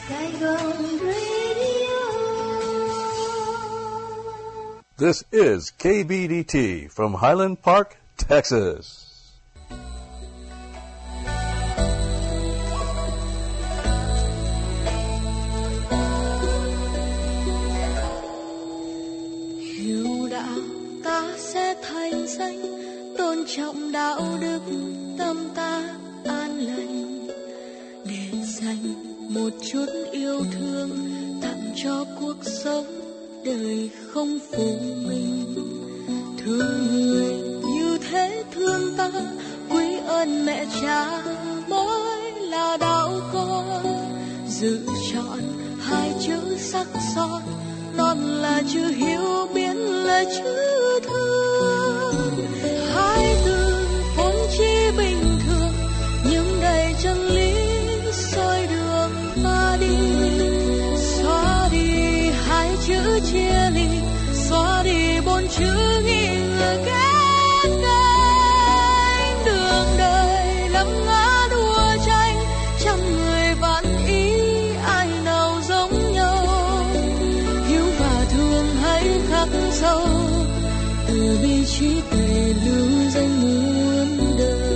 Saigon Radio. This is KBDT from Highland Park, Texas. Hiểu đạo ta sẽ thành danh, tôn trọng đạo đức, tâm ta an lành, để dành một chút yêu thương tặng cho cuộc sống đời không phụ mình. Thương người như thế thương ta, quý ơn mẹ cha mới là đạo con. Giữ chọn hai chữ sắc son, non là chữ hiếu, biến là chữ thương. Hai từ vốn chỉ bình thường nhưng đầy chân lý soi đường ta đi. Xóa đi hai chữ chia ly, xóa đi bốn chữ nghi ngờ ghét cánh. Đường đời lắm ngã đua tranh, trăm người vạn ý ai nào giống nhau. Hiếu và thương hãy khắc sâu, từ bi trí tuệ lưu danh muôn đời.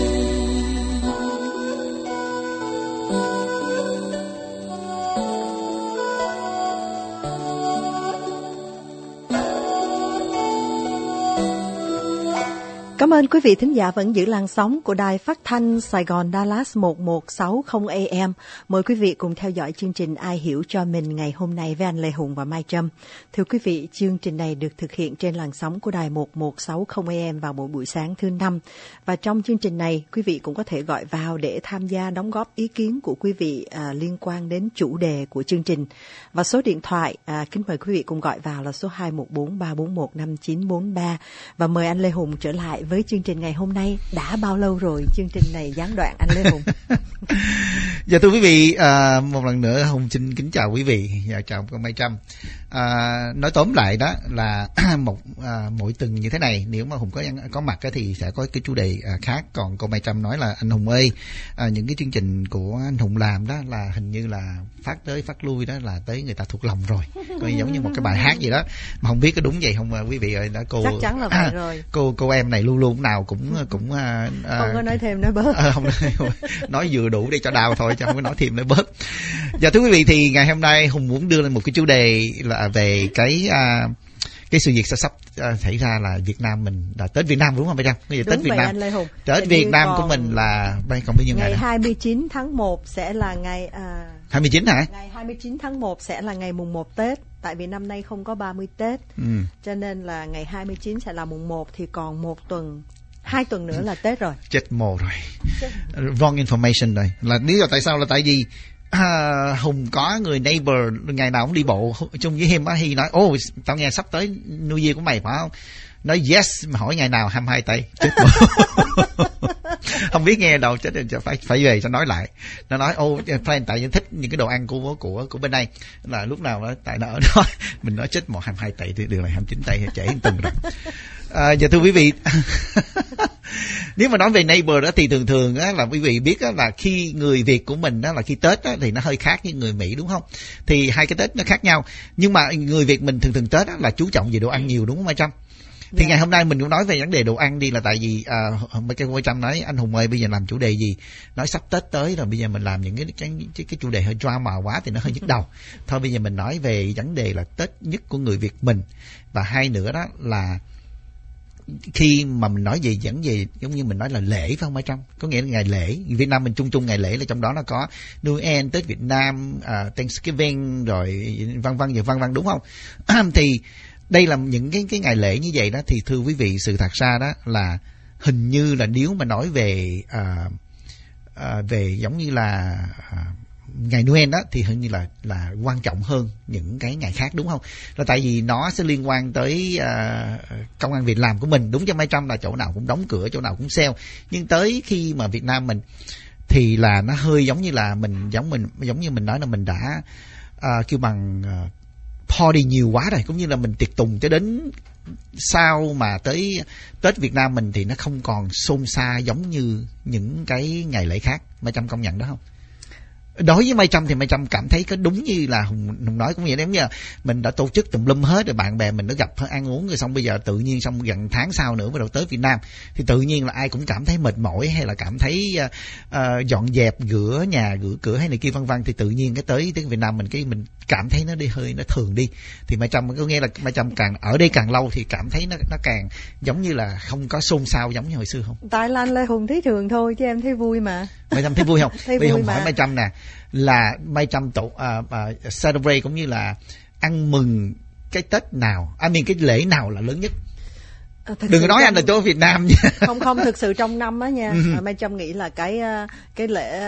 Cảm ơn quý vị thính giả vẫn giữ làn sóng của Đài Phát thanh Sài Gòn Dallas 1160 AM. Mời quý vị cùng theo dõi chương trình Ai Hiểu Cho Mình ngày hôm nay với anh Lê Hùng và Mai Trâm. Thưa quý vị, chương trình này được thực hiện trên làn sóng của Đài 1160 AM vào mỗi buổi sáng thứ Năm. Và trong chương trình này, quý vị cũng có thể gọi vào để tham gia đóng góp ý kiến của quý vị liên quan đến chủ đề của chương trình. Và số điện thoại kính mời quý vị cùng gọi vào là số 214-341-5943. Và mời anh Lê Hùng trở lại với chương trình ngày hôm nay. Đã bao lâu rồi chương trình này gián đoạn anh Lê Hùng? Dạ thưa quý vị, một lần nữa Hùng xin kính chào quý vị và chào con Mai Trâm. Nói tóm lại đó là mỗi tuần như thế này, nếu mà Hùng có mặt thì sẽ có cái chủ đề khác. Còn cô Mai Trâm nói là anh Hùng ơi, những cái chương trình của anh Hùng làm đó là hình như là phát tới phát lui đó là tới người ta thuộc lòng rồi, coi giống như một cái bài hát gì đó. Mà không biết có đúng vậy không quý vị ơi? Đó, cô chắc chắn là vậy rồi. Cô em này luôn luôn nào cũng không có nói thêm nói bớt. Không nói vừa đủ để cho đau thôi, chứ không có nói thêm nói bớt. Dạ thưa quý vị, thì ngày hôm nay Hùng muốn đưa lên một cái chủ đề là về cái sự việc sắp xảy ra là Việt Nam mình là Tết Việt Nam đúng không Mai Trâm? Tết Việt Nam. Tết Việt Nam của mình là còn bao nhiêu ngày? Ngày 29 tháng 1 sẽ là ngày 29 hả? Ngày 29 tháng 1 sẽ là ngày mùng 1 Tết, tại vì năm nay không có 30 Tết. Cho nên là ngày 29 sẽ là mùng 1 thì còn 1 tuần, 2 tuần nữa là Tết rồi. Chết mồ rồi. Wrong information rồi. Là lý do tại sao là tại vì Hùng có người neighbor ngày nào cũng đi bộ chung với him á, Hi nói tao nghe sắp tới New Year của mày phải không? Nói yes, mà hỏi ngày nào 22 tây. Chết không biết nghe đâu, chết phải về cho nói lại. Nó nói friend tại vì thích những cái đồ ăn của bên đây là lúc nào đó tại nó ở đó mình nói chết 22 tây thì đường này 29 tây trễ từng rồi. Dạ thưa quý vị, nếu mà nói về neighbor đó thì thường á, là quý vị biết á, là khi người Việt của mình đó là khi Tết á, thì nó hơi khác với người Mỹ đúng không? Thì hai cái Tết nó khác nhau. Nhưng mà người Việt mình thường Tết á, là chú trọng về đồ ăn nhiều đúng không Mai Trâm? Thì ngày hôm nay mình cũng nói về vấn đề đồ ăn đi, là tại vì mấy cái Mai Trâm nói anh Hùng ơi bây giờ làm chủ đề gì? Nói sắp Tết tới rồi, bây giờ mình làm những cái chủ đề hơi drama quá thì nó hơi nhức đầu. Thôi bây giờ mình nói về vấn đề là Tết nhất của người Việt mình. Và hai nữa đó là khi mà mình nói về dẫn về giống như mình nói là lễ phải không Mai Trâm? Có nghĩa là ngày lễ Việt Nam mình chung ngày lễ là trong đó nó có Noel, Tết Việt Nam, Thanksgiving rồi vân vân đúng không? Thì đây là những cái ngày lễ như vậy đó, thì thưa quý vị, sự thật ra đó là hình như là nếu mà nói về về giống như là ngày Noel đó thì hình như là quan trọng hơn những cái ngày khác đúng không? Là tại vì nó sẽ liên quan tới công ăn việc làm của mình. Đúng cho Mai Trâm là chỗ nào cũng đóng cửa, chỗ nào cũng sale. Nhưng tới khi mà Việt Nam mình thì là nó hơi giống như là giống như mình nói là mình đã kêu bằng party nhiều quá rồi, cũng như là mình tiệc tùng cho đến sau mà tới Tết Việt Nam mình thì nó không còn xôn xa giống như những cái ngày lễ khác. Mai Trâm công nhận đó không? Đối với Mai Trâm thì Mai Trâm cảm thấy có đúng như là Hùng nói cũng vậy, giống như là mình đã tổ chức tùm lum hết rồi, bạn bè mình đã gặp ăn uống rồi, xong bây giờ tự nhiên xong gần tháng sau nữa bắt đầu tới Việt Nam thì tự nhiên là ai cũng cảm thấy mệt mỏi hay là cảm thấy dọn dẹp rửa nhà rửa cửa hay này kia vân vân, thì tự nhiên cái tới Việt Nam mình cảm thấy nó đi hơi nó thường đi. Thì Mai Trâm có nghĩa là Mai Trâm càng ở đây càng lâu thì cảm thấy nó càng giống như là không có xôn xao giống như hồi xưa không? Tại là anh Lê Hùng thấy thường thôi chứ em thấy vui mà. Mai Trâm thấy vui không? Thấy Bây giờ vui Hùng mà. hỏi Mai Trâm nè, là Mai Trâm celebrate cũng như là ăn mừng cái Tết nào, cái lễ nào là lớn nhất? Đừng có nói anh là chỗ Việt Nam nha. Không, thực sự trong năm á nha. Mai Trâm nghĩ là cái lễ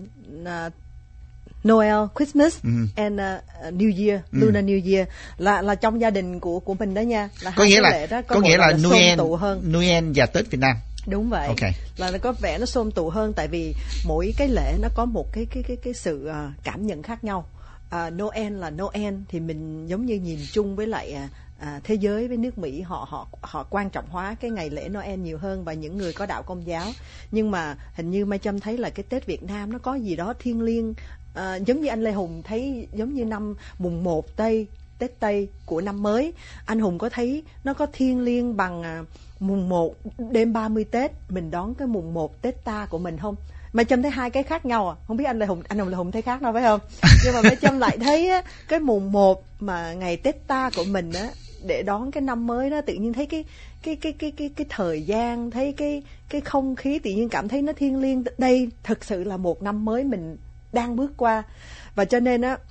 Noel, Christmas and New Year, Lunar New Year là trong gia đình của mình đó nha. Là có nghĩa là lễ đó, có nghĩa là Noel và Tết Việt Nam. Đúng vậy. Okay. Là nó có vẻ nó xôm tụ hơn, tại vì mỗi cái lễ nó có một cái sự cảm nhận khác nhau. Noel là Noel thì mình giống như nhìn chung với lại thế giới, với nước Mỹ họ quan trọng hóa cái ngày lễ Noel nhiều hơn, và những người có đạo Công giáo. Nhưng mà hình như Mai Trâm thấy là cái Tết Việt Nam nó có gì đó thiêng liêng, giống như anh Lê Hùng thấy giống như năm mùng 1 Tết Tây của năm mới, anh Hùng có thấy nó có thiêng liêng bằng mùng 1 đêm 30 Tết mình đón cái mùng 1 Tết ta của mình không? Mai Trâm thấy hai cái khác nhau à? Không biết anh Lê Hùng thấy khác đâu phải không? Nhưng mà Mai Trâm lại thấy á, cái mùng 1 mà ngày Tết ta của mình á, để đón cái năm mới đó, tự nhiên thấy cái thời gian, thấy cái không khí, tự nhiên cảm thấy nó thiêng liêng. Đây thực sự là một năm mới mình đang bước qua. Và cho nên á,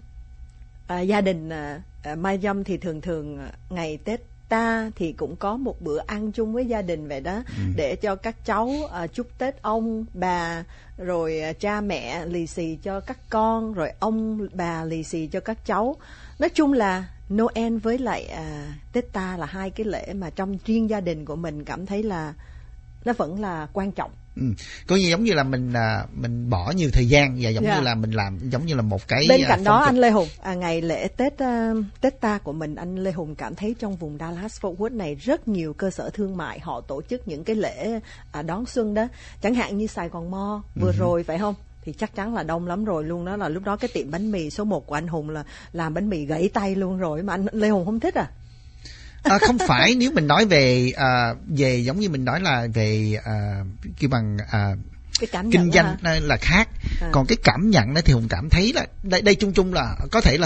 gia đình Mai Trâm thì thường ngày Tết ta thì cũng có một bữa ăn chung với gia đình vậy đó, để cho các cháu chúc Tết ông bà, rồi cha mẹ lì xì cho các con, rồi ông bà lì xì cho các cháu. Nói chung là Noel với lại Tết ta là hai cái lễ mà trong riêng gia đình của mình cảm thấy là nó vẫn là quan trọng. Có như giống như là mình bỏ nhiều thời gian và giống như là mình làm giống như là một cái bên cạnh đó anh Lê Hùng, ngày lễ Tết ta của mình, anh Lê Hùng cảm thấy trong vùng Dallas Fort Worth này rất nhiều cơ sở thương mại họ tổ chức những cái lễ đón xuân đó, chẳng hạn như Sài Gòn Mall vừa rồi phải không, thì chắc chắn là đông lắm rồi luôn đó. Là lúc đó cái tiệm bánh mì số 1 của anh Hùng là làm bánh mì gãy tay luôn rồi, mà anh Lê Hùng không thích à? Không phải, nếu mình nói về giống như mình nói là về kêu bằng cái cảm kinh doanh là khác. Còn cái cảm nhận đó thì Hùng cảm thấy là đây chung là có thể là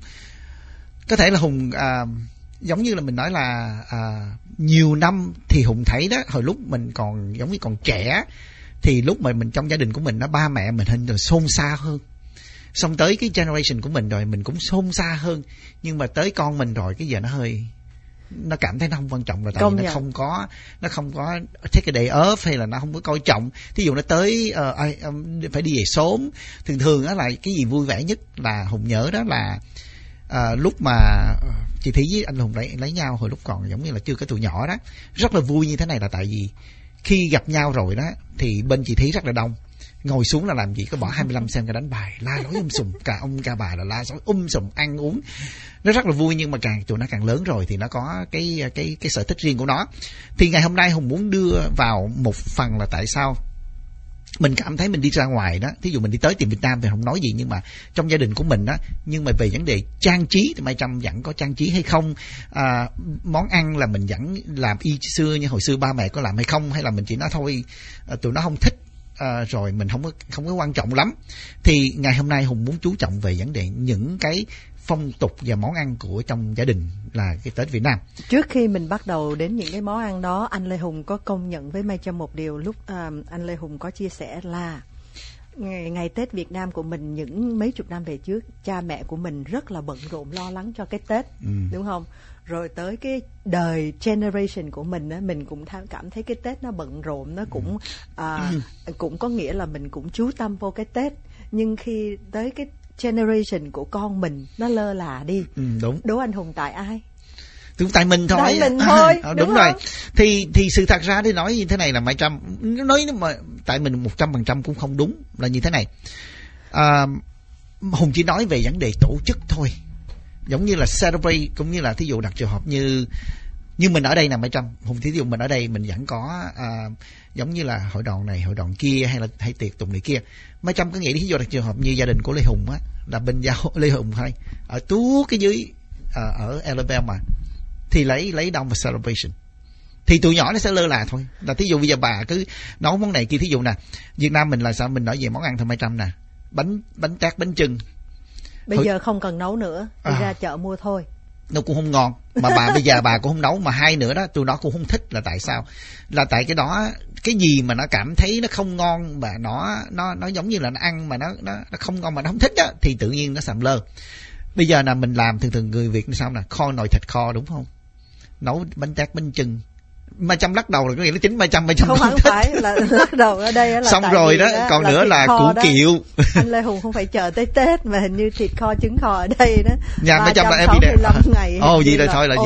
Hùng giống như là mình nói là nhiều năm thì Hùng thấy đó, hồi lúc mình còn giống như còn trẻ thì lúc mà mình trong gia đình của mình đó, ba mẹ mình hình rồi xôn xao hơn, xong tới cái generation của mình rồi mình cũng xôn xa hơn, nhưng mà tới con mình rồi cái giờ nó cảm thấy nó không quan trọng rồi, tại vì nó không có take a day off, hay là nó không có coi trọng. Thí dụ nó tới phải đi về sớm, thường á là cái gì vui vẻ nhất là Hùng nhớ đó là lúc mà chị Thí với anh Hùng lấy nhau hồi lúc còn giống như là chưa có tụi nhỏ đó, rất là vui như thế này là tại vì khi gặp nhau rồi đó thì bên chị Thí rất là đông, ngồi xuống là làm gì có bỏ 25 cent ra đánh bài, la lối sùm, cả ông cả bà là la lối sùm, ăn uống nó rất là vui. Nhưng mà tụi nó càng lớn rồi thì nó có cái sở thích riêng của nó. Thì ngày hôm nay Hùng muốn đưa vào một phần là tại sao mình cảm thấy mình đi ra ngoài đó, thí dụ mình đi tới tiệm Việt Nam thì không nói gì, nhưng mà trong gia đình của mình đó, nhưng mà về vấn đề trang trí thì Mai Trâm vẫn có trang trí hay không, món ăn là mình vẫn làm y xưa như hồi xưa ba mẹ có làm hay không, hay là mình chỉ nói thôi tụi nó không thích, rồi mình không có quan trọng lắm. Thì ngày hôm nay Hùng muốn chú trọng về vấn đề những cái phong tục và món ăn của trong gia đình là cái Tết Việt Nam. Trước khi mình bắt đầu đến những cái món ăn đó, anh Lê Hùng có công nhận với Mai Trâm một điều, lúc anh Lê Hùng có chia sẻ là ngày Tết Việt Nam của mình những mấy chục năm về trước, cha mẹ của mình rất là bận rộn lo lắng cho cái Tết, đúng không? Rồi tới cái đời generation của mình á, mình cũng cảm thấy cái Tết nó bận rộn, nó cũng cũng có nghĩa là mình cũng chú tâm vô cái Tết. Nhưng khi tới cái generation của con mình nó lơ là đi. Đúng. Đố anh Hùng tại ai? Tại mình thôi. Tại mình thôi. Đúng rồi. Thì sự thật ra để nói như thế này là Mai Trâm nói mà tại mình 100% cũng không đúng, là như thế này. Hùng chỉ nói về vấn đề tổ chức thôi. Giống như là celebrate, cũng như là thí dụ đặt trường hợp như Nhưng mình ở đây nè Mai Trâm, Hùng thí dụ mình ở đây mình vẫn có giống như là hội đoàn này, hội đoàn kia, hay tiệc tùng này kia. Mai Trâm có nghĩ thí dụ là trường hợp như gia đình của Lê Hùng á, là bên giáo Lê Hùng thôi, ở tuốt cái dưới ở Alabama, thì lấy đâu mà celebration? Thì tụi nhỏ nó sẽ lơ là thôi. Là thí dụ bây giờ bà cứ nấu món này kia, thí dụ nè, Việt Nam mình là sao, mình nói về món ăn thôi Mai Trâm nè, bánh tét, bánh chưng. Bây giờ không cần nấu nữa, đi ra chợ mua thôi. Nó cũng không ngon, mà bà bây giờ bà cũng không nấu, mà hai nữa đó tụi nó cũng không thích. Là tại sao? Là tại cái đó, cái gì mà nó cảm thấy nó không ngon, mà nó giống như là nó ăn mà nó không ngon mà nó không thích á, thì tự nhiên nó sàm lơ. Bây giờ là mình làm thường người Việt sao nè, kho nồi thịt kho đúng không, nấu bánh tét, bánh chưng. Mai Trâm lắc đầu là có nghĩa là chính Mai Trâm không phải là lắc đầu ở đây là xong rồi đó, còn là nữa là củ kiệu. Anh Lê Hùng không phải chờ tới Tết mà hình như thịt kho, trứng kho ở đây đó. Nhà Mai Trâm là everyday. Ngày. Vậy là thôi là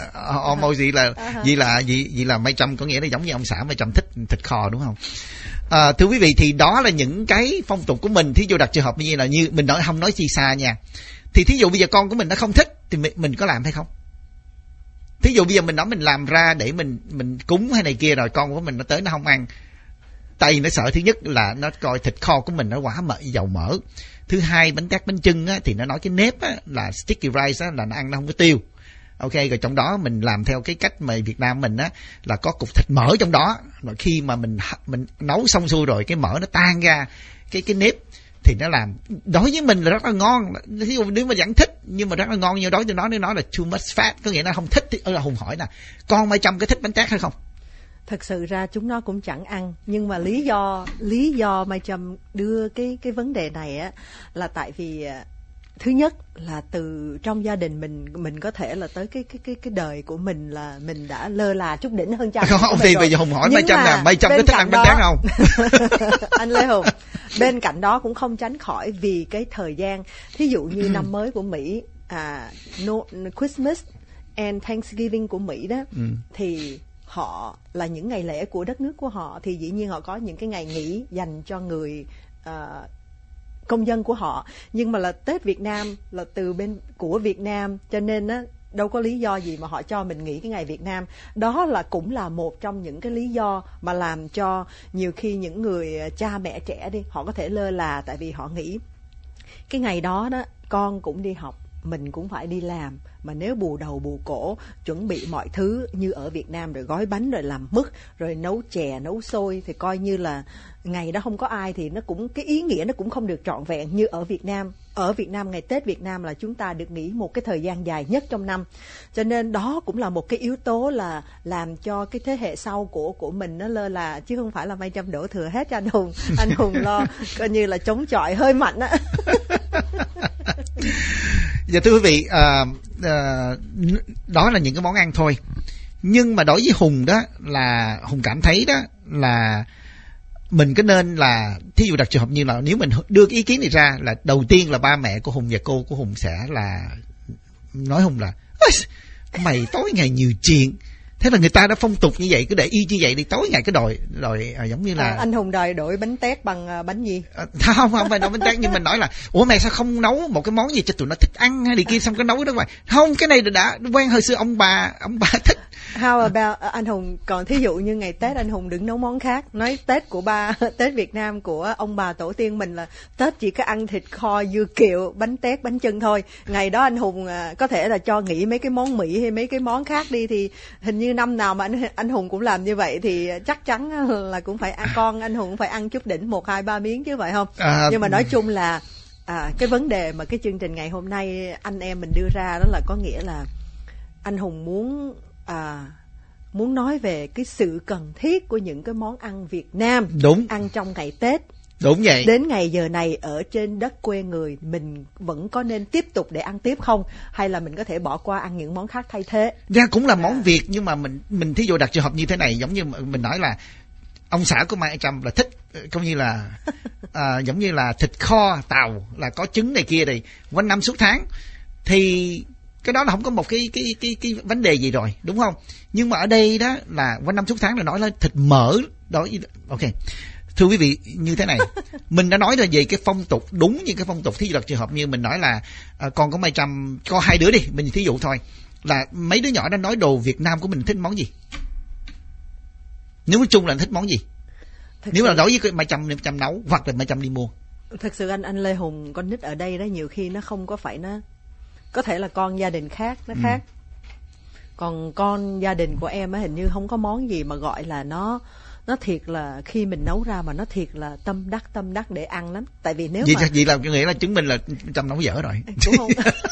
vậy là Mai Trâm có nghĩa là giống như ông xã Mai Trâm thích thịt kho đúng không? Thưa quý vị, thì đó là những cái phong tục của mình. Thí dụ đặt trường hợp như là như mình nói, không nói chi xa nha, thì thí dụ bây giờ con của mình nó không thích thì mình có làm hay không? Thí dụ bây giờ mình nói mình làm ra để mình cúng hay này kia, rồi con của mình nó tới nó không ăn, tại vì nó sợ thứ nhất là nó coi thịt kho của mình nó quá dầu mỡ. Thứ hai, bánh tét, bánh chưng á, thì nó nói cái nếp á, là sticky rice á, là nó ăn nó không có tiêu. Ok, rồi trong đó mình làm theo cái cách mà Việt Nam mình á, là có cục thịt mỡ trong đó. Rồi khi mà mình nấu xong xuôi rồi, cái mỡ nó tan ra cái nếp, thì nó làm đối với mình là rất là ngon. Ví dụ nếu mà vẫn thích nhưng mà rất là ngon, như đối với nó nói là too much fat, có nghĩa là không thích. Thì Hùng hỏi nè, con Mai Trâm có thích bánh tét hay không? Thật sự ra chúng nó cũng chẳng ăn, nhưng mà lý do Mai Trâm đưa cái vấn đề này á, là tại vì thứ nhất là từ trong gia đình mình có thể là tới cái đời của mình là mình đã lơ là chút đỉnh hơn cha. Không thì bây giờ Hùng hỏi Mai Trâm là Mai Trâm có thích ăn bánh tét không? Anh Lê Hùng, bên cạnh đó cũng không tránh khỏi vì cái thời gian, thí dụ như năm mới của Mỹ, Christmas and Thanksgiving của Mỹ đó, thì họ là những ngày lễ của đất nước của họ, thì dĩ nhiên họ có những cái ngày nghỉ dành cho người công dân của họ. Nhưng mà là Tết Việt Nam là từ bên của Việt Nam, cho nên á, đâu có lý do gì mà họ cho mình nghỉ cái ngày Việt Nam. Đó là cũng là một trong những cái lý do mà làm cho nhiều khi những người cha mẹ trẻ đi, họ có thể lơ là, tại vì họ nghĩ cái ngày đó đó con cũng đi học, mình cũng phải đi làm, mà nếu bù đầu bù cổ chuẩn bị mọi thứ như ở Việt Nam, rồi gói bánh, rồi làm mứt, rồi nấu chè, nấu xôi, thì coi như là ngày đó không có ai, thì nó cũng cái ý nghĩa nó cũng không được trọn vẹn như ở Việt Nam. Ở Việt Nam, ngày Tết Việt Nam là chúng ta được nghỉ một cái thời gian dài nhất trong năm, cho nên đó cũng là một cái yếu tố là làm cho cái thế hệ sau của mình nó lơ là, chứ không phải là Mai Trâm đổ thừa hết cho anh Hùng. Anh Hùng lo coi như là chống chọi hơi mạnh á. Dạ thưa quý vị, đó là những cái món ăn thôi. Nhưng mà đối với Hùng đó, là Hùng cảm thấy đó là mình có nên là, thí dụ đặt trường hợp như là nếu mình đưa cái ý kiến này ra, là đầu tiên là ba mẹ của Hùng và cô của Hùng sẽ là nói Hùng là mày tối ngày nhiều chuyện, thế là người ta đã phong tục như vậy, cứ để y như vậy đi, tối ngày cái đòi giống như là anh Hùng đòi đổi bánh tét bằng bánh gì? Không phải đổi bánh tét, nhưng mình nói là ủa mày sao không nấu một cái món gì cho tụi nó thích ăn hay đi kia, xong cái nấu đó mà không, cái này đã quen hồi xưa ông bà thích. How about anh Hùng, còn thí dụ như ngày Tết anh Hùng đừng nấu món khác, nói Tết của Tết Việt Nam của ông bà tổ tiên mình là Tết chỉ có ăn thịt kho, dưa kiệu, bánh tét, bánh chưng thôi. Ngày đó anh Hùng có thể là cho nghỉ mấy cái món Mỹ hay mấy cái món khác đi, thì hình như năm nào mà anh Hùng cũng làm như vậy, thì chắc chắn là cũng phải con anh Hùng cũng phải ăn chút đỉnh 1, 2, 3 miếng chứ phải không? Nhưng mà nói chung là cái vấn đề mà cái chương trình ngày hôm nay anh em mình đưa ra đó là có nghĩa là anh Hùng muốn nói về cái sự cần thiết của những cái món ăn Việt Nam. Đúng. Ăn trong ngày Tết. Đúng vậy. Đến ngày giờ này ở trên đất quê người, mình vẫn có nên tiếp tục để ăn tiếp không? Hay là mình có thể bỏ qua ăn những món khác thay thế? Ra cũng là món Việt, nhưng mà mình thí dụ đặt trường hợp như thế này, giống như mình nói là ông xã của Mai Trâm là thích coi như là giống như là thịt kho tàu là có trứng này kia này quanh năm suốt tháng, thì cái đó là không có một cái vấn đề gì rồi, đúng không? Nhưng mà ở đây đó là quanh năm suốt tháng là nói là thịt mỡ đó. Ok, thưa quý vị, như thế này, mình đã nói là về cái phong tục, đúng như cái phong tục. Thí dụ trường hợp như mình nói là con của Mai Trâm có 2 đứa đi, mình thí dụ thôi, là mấy đứa nhỏ đã nói đồ Việt Nam của mình thích món gì? Nếu nói chung là thích món gì? Nếu là đối với Mai Trâm nấu hoặc là Mai Trâm đi mua. Thật sự anh Lê Hùng, con nít ở đây đó nhiều khi nó không có phải, nó có thể là con gia đình khác nó khác. Còn con gia đình của em á, hình như không có món gì mà gọi là nó thiệt là khi mình nấu ra mà nó thiệt là tâm đắc để ăn lắm. Tại vì nếu vậy là nghĩa là chứng minh là Trâm nấu dở rồi. Đúng không?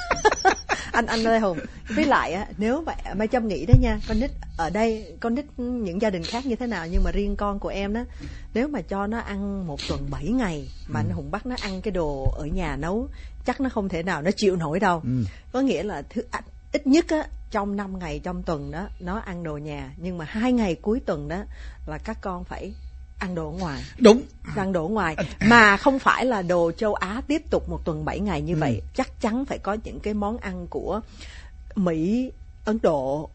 anh Lê Hùng, với lại á, nếu mà Mai Trâm nghĩ đó nha, con nít ở đây, con nít những gia đình khác như thế nào, nhưng mà riêng con của em đó, nếu mà cho nó ăn một tuần 7 ngày mà anh Hùng bắt nó ăn cái đồ ở nhà nấu, chắc nó không thể nào nó chịu nổi đâu. Có nghĩa là ít nhất á, trong 5 ngày trong tuần đó nó ăn đồ nhà, nhưng mà 2 ngày cuối tuần đó là các con phải ăn đồ ở ngoài. Đúng, ăn đồ ở ngoài mà không phải là đồ châu Á tiếp tục một tuần 7 ngày như vậy. Chắc chắn phải có những cái món ăn của Mỹ, Ấn Độ,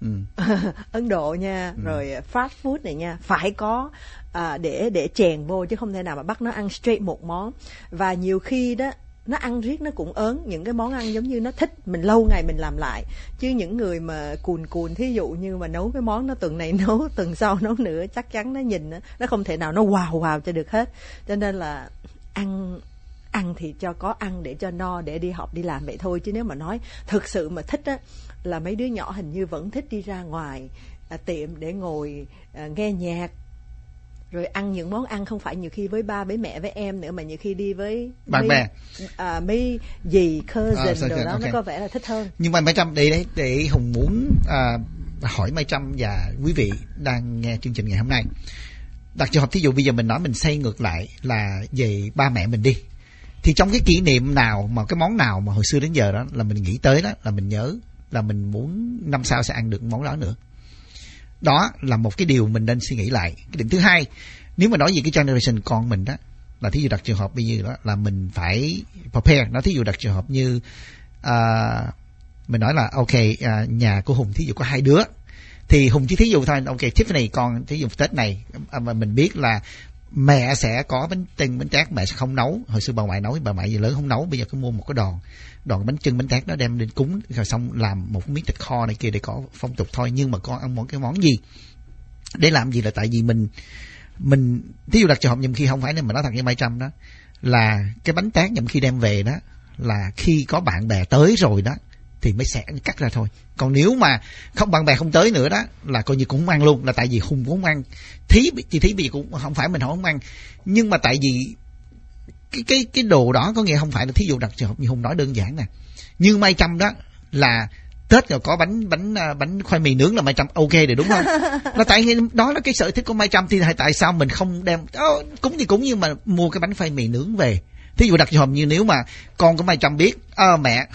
Ấn Độ nha, rồi fast food này nha, phải có để chèn vô, chứ không thể nào mà bắt nó ăn straight một món. Và nhiều khi đó nó ăn riết nó cũng ớn những cái món ăn giống như nó thích, mình lâu ngày mình làm lại. Chứ những người mà cùn thí dụ như mà nấu cái món nó tuần này nấu, tuần sau nấu nữa, chắc chắn nó nhìn nó không thể nào nó wow cho được hết. Cho nên là ăn thì cho có ăn để cho no, để đi học đi làm vậy thôi. Chứ nếu mà nói thực sự mà thích á, là mấy đứa nhỏ hình như vẫn thích đi ra ngoài tiệm để ngồi nghe nhạc, rồi ăn những món ăn không phải nhiều khi với ba với mẹ với em nữa, mà nhiều khi đi với bạn bè, mấy dì cousin rồi đó, okay. Nó có vẻ là thích hơn. Nhưng mà Mai Trâm để Hùng muốn hỏi Mai Trâm và quý vị đang nghe chương trình ngày hôm nay, đặt trường hợp thí dụ bây giờ mình nói mình xây ngược lại là về ba mẹ mình đi, thì trong cái kỷ niệm nào mà cái món nào mà hồi xưa đến giờ đó là mình nghĩ tới đó, là mình nhớ là mình muốn năm sau sẽ ăn được món đó nữa. Đó là một cái điều mình nên suy nghĩ lại. Cái điểm thứ hai, nếu mà nói về cái generation con mình đó, là thí dụ đặt trường hợp bây giờ đó là mình phải prepare. Nó thí dụ đặt trường hợp như mình nói là ok, nhà của Hùng thí dụ có 2 đứa, thì Hùng chỉ thí dụ thôi, ok Tiffany con thí dụ Tết này mà mình biết là mẹ sẽ có bánh chưng bánh tét, mẹ sẽ không nấu. Hồi xưa bà ngoại nấu, bà ngoại gì lớn không nấu, bây giờ cứ mua một cái đòn bánh chưng bánh tét đó đem lên cúng, rồi xong làm một miếng thịt kho này kia để có phong tục thôi. Nhưng mà con ăn một cái món gì để làm gì là tại vì mình thí dụ đặt trường hợp nhầm khi không phải, nên mà nói thật với Mai Trâm đó là cái bánh tét nhầm khi đem về đó là khi có bạn bè tới rồi đó thì mới sẽ cắt ra thôi. Còn nếu mà không, bạn bè không tới nữa đó là coi như cũng không ăn luôn, là tại vì Hùng cũng không ăn. Thí bây giờ cũng không phải mình không ăn, nhưng mà tại vì cái đồ đó có nghĩa không phải là thí dụ đặt trường hợp như Hùng nói đơn giản nè, như Mai Trâm đó là Tết rồi có bánh khoai mì nướng là Mai Trâm ok rồi, đúng không? Là tại đó là cái sở thích của Mai Trâm, thì tại sao mình không đem cúng thì cúng, nhưng mà mua cái bánh khoai mì nướng về. Thí dụ đặt trường hợp như nếu mà con của Mai Trâm biết mẹ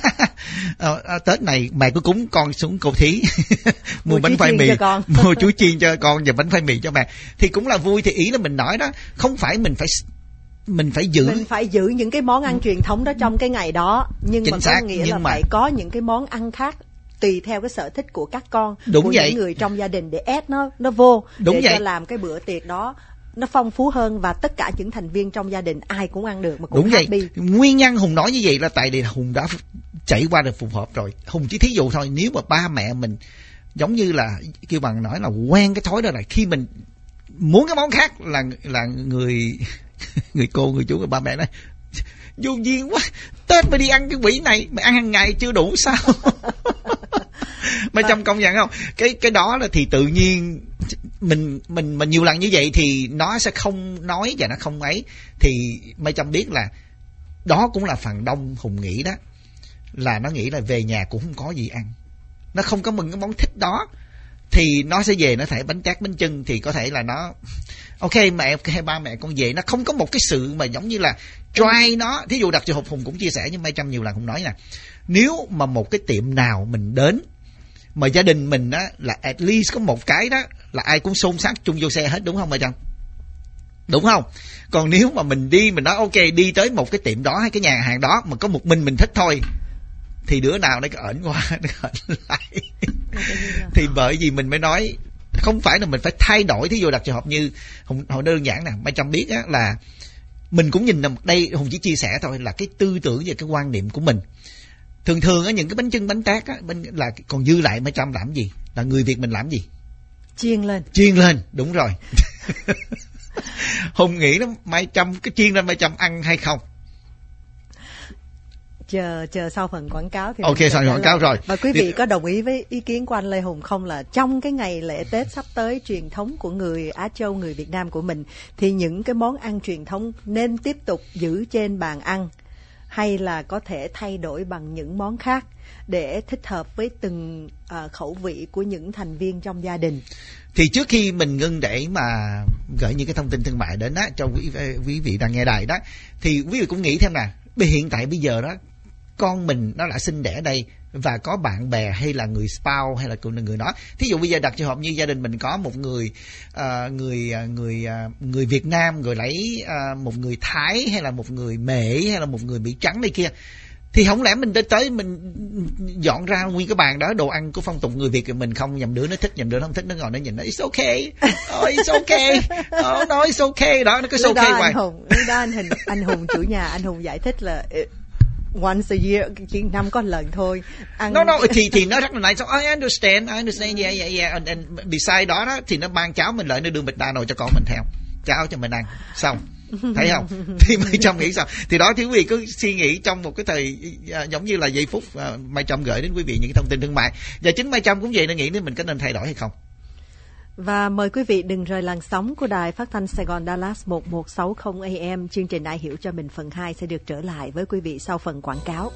Tết này mẹ cứ cúng con xuống cầu thí mua bánh khoai mì, mua chuối chiên cho con và bánh khoai mì cho mẹ, thì cũng là vui. Thì ý là mình nói đó, không phải mình phải giữ những cái món ăn truyền thống đó trong cái ngày đó, nhưng mà có nghĩa là phải có những cái món ăn khác tùy theo cái sở thích của các con, đúng của vậy, những người trong gia đình, để add nó vô, đúng để vậy, cho làm cái bữa tiệc đó nó phong phú hơn, và tất cả những thành viên trong gia đình ai cũng ăn được mà cũng đúng happy. Vậy. Nguyên nhân Hùng nói như vậy là tại vì Hùng đã chạy qua được phù hợp rồi. Hùng chỉ thí dụ thôi, nếu mà ba mẹ mình giống như là kêu bằng nói là quen cái thói đó, là khi mình muốn cái món khác là người cô người chú của ba mẹ nói vô duyên quá, Tết mày đi ăn cái quỷ này, mày ăn hàng ngày chưa đủ sao? Mà trong công nhận không, cái đó là thì tự nhiên mình nhiều lần như vậy thì nó sẽ không nói và nó không ấy. Thì Mai Trâm biết là đó cũng là phần đông Hùng nghĩ đó, là nó nghĩ là về nhà cũng không có gì ăn, nó không có mừng cái món thích đó, thì nó sẽ về nó thể bánh tét bánh chưng, thì có thể là nó ok mẹ hay ba mẹ con về, nó không có một cái sự mà giống như là try nó. Thí dụ đặt trường hợp Hùng cũng chia sẻ với Mai Trâm nhiều lần, Hùng nói nè, nếu mà một cái tiệm nào mình đến mà gia đình mình á là at least có một cái đó là ai cũng xôn xát chung vô xe hết, đúng không Mai Trâm? Đúng không? Còn nếu mà mình đi mình nói ok đi tới một cái tiệm đó hay cái nhà hàng đó mà có một mình thích thôi, thì đứa nào nó ẩn qua nó ẩn lại. Thì bởi vì mình mới nói không phải là mình phải thay đổi. Thí dụ đặt trường hợp như hồi đơn giản nè, Mai Trâm biết á, là mình cũng nhìn đây Hùng chỉ chia sẻ thôi, là cái tư tưởng và cái quan niệm của mình Thường á những cái bánh chưng bánh tét á là còn dư lại Mai Trâm làm gì? Là người Việt mình làm gì? Chiên lên, đúng rồi. Hùng nghĩ đó Mai Trâm cái chiên lên Mai Trâm ăn hay không? Chờ sau phần quảng cáo thì ok, sau quảng cáo rồi. Và quý vị có đồng ý với ý kiến của anh Lê Hùng không, là trong cái ngày lễ Tết sắp tới truyền thống của người Á Châu, người Việt Nam của mình, thì những cái món ăn truyền thống nên tiếp tục giữ trên bàn ăn, hay là có thể thay đổi bằng những món khác để thích hợp với từng khẩu vị của những thành viên trong gia đình? Thì trước khi mình ngưng để mà gửi những cái thông tin thương mại đến đó cho quý vị đang nghe đài đó, thì quý vị cũng nghĩ thêm nè, hiện tại bây giờ đó con mình nó đã sinh đẻ đây và có bạn bè hay là người spouse hay là người đó. Thí dụ bây giờ đặt trường hợp như gia đình mình có một người Việt Nam rồi lấy một người Thái hay là một người Mễ hay là một người Mỹ trắng đây kia, thì không lẽ mình tới mình dọn ra nguyên cái bàn đó đồ ăn của phong tục người Việt mình không, nhầm đứa nó thích nhầm đứa nó không thích, nó ngồi nó nhìn nó it's okay, it's okay, no it's okay đó, nó cứ okay hoài. Lúc đó anh Hùng chủ nhà, anh Hùng giải thích là once a year, chỉ năm có lần thôi. No, thì nó rất là nice. So I understand, yeah. And beside đó thì nó mang cháo mình lại, nó đưa McDonald's cho con mình theo, cháo cho mình ăn, xong. Thấy không? Thì Mai Trâm nghĩ sao? Thì đó thì quý vị cứ suy nghĩ trong một cái thời giống như là giây phút Mai Trâm gửi đến quý vị những thông tin thương mại. Và chính Mai Trâm cũng vậy, nó nghĩ đến mình có nên thay đổi hay không. Và mời quý vị đừng rời làn sóng của đài phát thanh Sài Gòn Dallas 1160 AM. Chương trình Ai Hiểu Cho Mình phần 2 sẽ được trở lại với quý vị sau phần quảng cáo.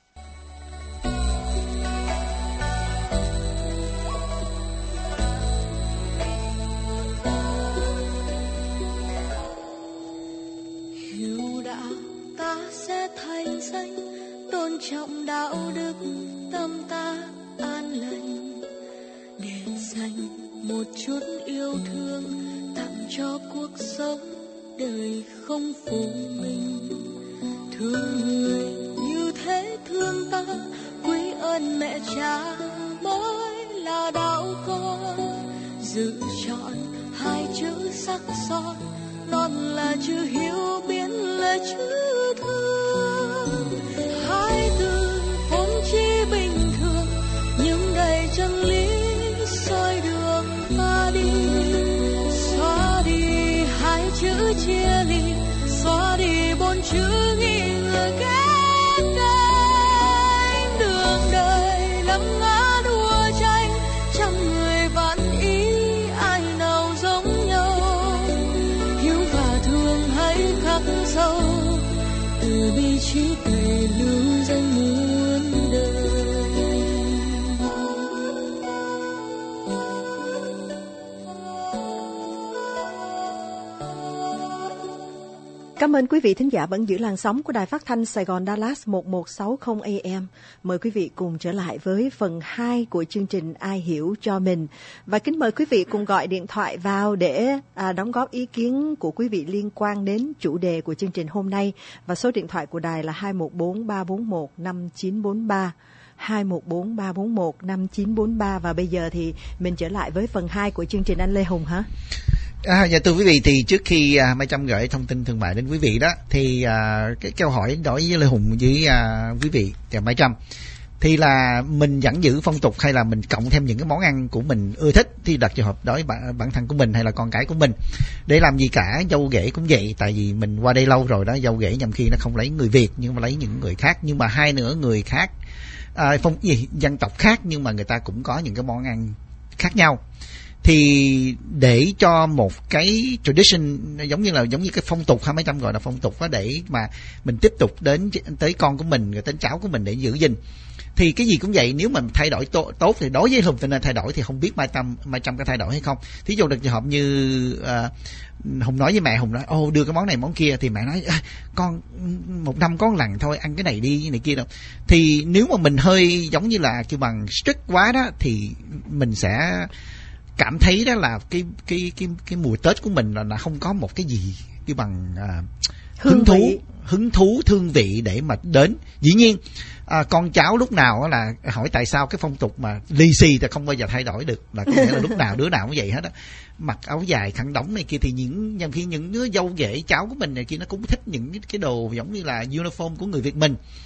Hiểu đạo ta sẽ thành danh, tôn trọng đạo đức, tâm ta an lành, để dành một chút yêu thương tặng cho cuộc sống đời không phụ mình. Thương người như thế thương ta, quý ơn mẹ cha mới là đạo con. Giữ chọn hai chữ sắc son, non là chữ hiếu, biến là chữ thương. Hai từ vốn chỉ bình thường nhưng đầy chân lý soi đường ta đi. Xóa đi hai chữ chia ly, xóa đi bốn chữ nghi ngờ ghét đánh. Đường đời lắm ngã đua tranh, trăm người vạn ý ai nào giống nhau. Hiếu và thương hãy khắc sâu, từ bi trí tuệ lưu danh muôn đời. Cảm ơn quý vị thính giả vẫn giữ làn sóng của đài phát thanh Sài Gòn Dallas 1160 AM. Mời quý vị cùng trở lại với phần 2 của chương trình Ai Hiểu Cho Mình. Và kính mời quý vị cùng gọi điện thoại vào để đóng góp ý kiến của quý vị liên quan đến chủ đề của chương trình hôm nay. Và số điện thoại của đài là 214-341-5943. 214-341-5943. Và bây giờ thì mình trở lại với phần 2 của chương trình, anh Lê Hùng hả? Dạ thưa quý vị, thì trước khi Mai Trâm gửi thông tin thương mại đến quý vị đó, thì cái câu hỏi đối với Lê Hùng với quý vị và Mai Trâm thì là mình vẫn giữ phong tục hay là mình cộng thêm những cái món ăn của mình ưa thích, thì đặt trường hợp đối bản thân của mình hay là con cái của mình, để làm gì cả. Dâu ghẻ cũng vậy, tại vì mình qua đây lâu rồi đó, dâu ghẻ nhằm khi nó không lấy người Việt nhưng mà lấy những người khác, nhưng mà hai nữa người khác dân tộc khác, nhưng mà người ta cũng có những cái món ăn khác nhau. Thì để cho một cái tradition giống như cái phong tục, hay mấy trăm gọi là phong tục đó, để mà mình tiếp tục đến tới con của mình rồi đến cháu của mình để giữ gìn, thì cái gì cũng vậy. Nếu mà thay đổi tốt thì đối với Hùng thì nên thay đổi, thì không biết Mai Trâm có thay đổi hay không. Thí dụ được trường hợp như Hùng nói với mẹ, Hùng nói đưa cái món này món kia, thì mẹ nói con một năm có một lần thôi, ăn cái này đi này kia đâu. Thì nếu mà mình hơi giống như là kêu bằng strict quá đó, thì mình sẽ cảm thấy đó là cái mùa Tết của mình là không có một cái gì kêu bằng hứng thú thương vị để mà đến. Dĩ nhiên con cháu lúc nào là hỏi tại sao cái phong tục mà lì xì thì không bao giờ thay đổi được, là có nghĩa là lúc nào đứa nào cũng vậy hết á, mặc áo dài khăn đóng này kia. Thì nhằm khi những đứa dâu ghẻ cháu của mình này kia nó cũng thích những cái đồ giống như là uniform của người Việt mình.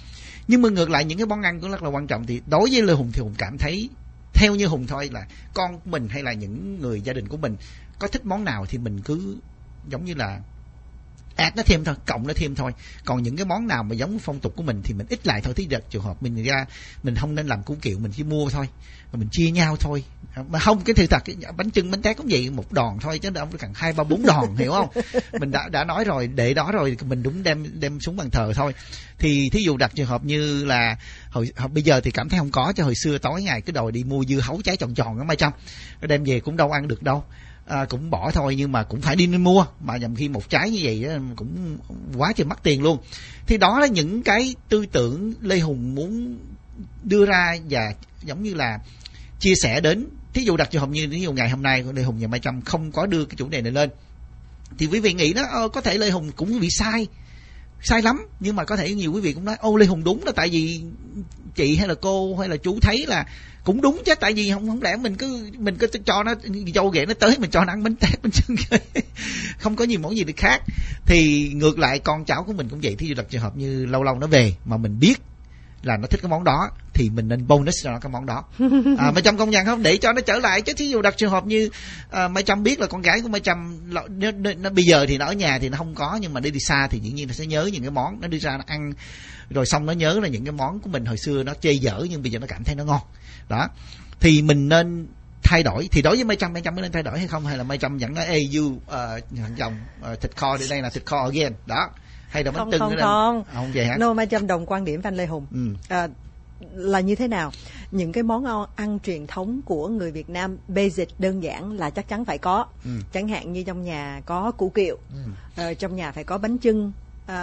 Nhưng mà ngược lại những cái món ăn cũng rất là quan trọng. Thì đối với Lê Hùng thì Hùng cảm thấy theo như Hùng thôi, là con của mình hay là những người gia đình của mình có thích món nào thì mình cứ giống như là add nó thêm thôi, cộng nó thêm thôi. Còn những cái món nào mà giống phong tục của mình thì mình ít lại thôi. Thí dụ trường hợp mình ra mình không nên làm củ kiệu, mình chỉ mua thôi, mình chia nhau thôi. Mà không, cái thật cái bánh chưng bánh tét cũng vậy, một đòn thôi chứ không cần 2, 3, 4 đòn, hiểu không? Mình đã nói rồi, để đó rồi mình đúng đem xuống bàn thờ thôi. Thì thí dụ đặt trường hợp như là bây giờ thì cảm thấy không có, cho hồi xưa tối ngày cứ đòi đi mua dưa hấu trái tròn tròn ở Mai Trăm, đem về cũng đâu ăn được đâu. Cũng bỏ thôi, nhưng mà cũng phải đi nên mua, mà nhầm khi một trái như vậy đó, cũng quá trời mắc tiền luôn. Thì đó là những cái tư tưởng Lê Hùng muốn đưa ra và giống như là chia sẻ đến. Thí dụ đặt trường hợp như ví dụ ngày hôm nay Lê Hùng nhà Mai Trăm không có đưa cái chủ đề này lên, thì quý vị nghĩ đó có thể Lê Hùng cũng bị sai lắm, nhưng mà có thể nhiều quý vị cũng nói Lê Hùng đúng là tại vì chị hay là cô hay là chú thấy là cũng đúng chứ, tại vì không lẽ mình cứ cho nó dâu ghẻ nó tới mình cho nó ăn bánh tét bánh chưng không có nhiều món gì được khác. Thì ngược lại con cháu của mình cũng vậy. Thí dụ đặt trường hợp như lâu lâu nó về mà mình biết là nó thích cái món đó thì mình nên bonus cho nó cái món đó. Mai Trăm công nhận không, để cho nó trở lại chứ. Thí dụ đặt trường hợp như Mai Trăm biết là con gái của Mai Trăm nó bây giờ thì nó ở nhà thì nó không có, nhưng mà đi xa thì dĩ nhiên nó sẽ nhớ những cái món nó đi ra nó ăn, rồi xong nó nhớ là những cái món của mình hồi xưa nó chê dở nhưng bây giờ nó cảm thấy nó ngon đó. Thì mình nên thay đổi. Thì đối với Mai Trăm mới nên thay đổi hay không, hay là Mai Trăm vẫn nói dòng thịt kho đi, đây là thịt kho again đó, hay là bánh tưng không vậy hả? No, Mai Trăm đồng quan điểm với anh Lê Hùng. Là như thế nào? Những cái món ăn truyền thống của người Việt Nam basic đơn giản là chắc chắn phải có. Chẳng hạn như trong nhà có củ kiệu, trong nhà phải có bánh chưng.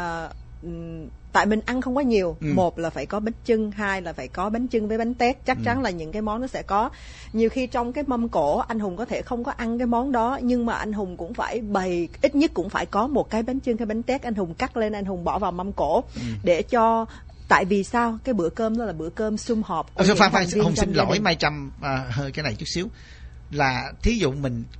Tại mình ăn không quá nhiều, một là phải có bánh chưng, hai là phải có bánh chưng với bánh tét, chắc chắn là những cái món nó sẽ có. Nhiều khi trong cái mâm cỗ anh Hùng có thể không có ăn cái món đó, nhưng mà anh Hùng cũng phải bày, ít nhất cũng phải có một cái bánh chưng hay bánh tét, anh Hùng cắt lên anh Hùng bỏ vào mâm cỗ để cho. Tại vì sao? Cái bữa cơm đó là bữa cơm sum họp. Hùng xin lỗi Mai Trăm hơi cái này chút xíu, là thí dụ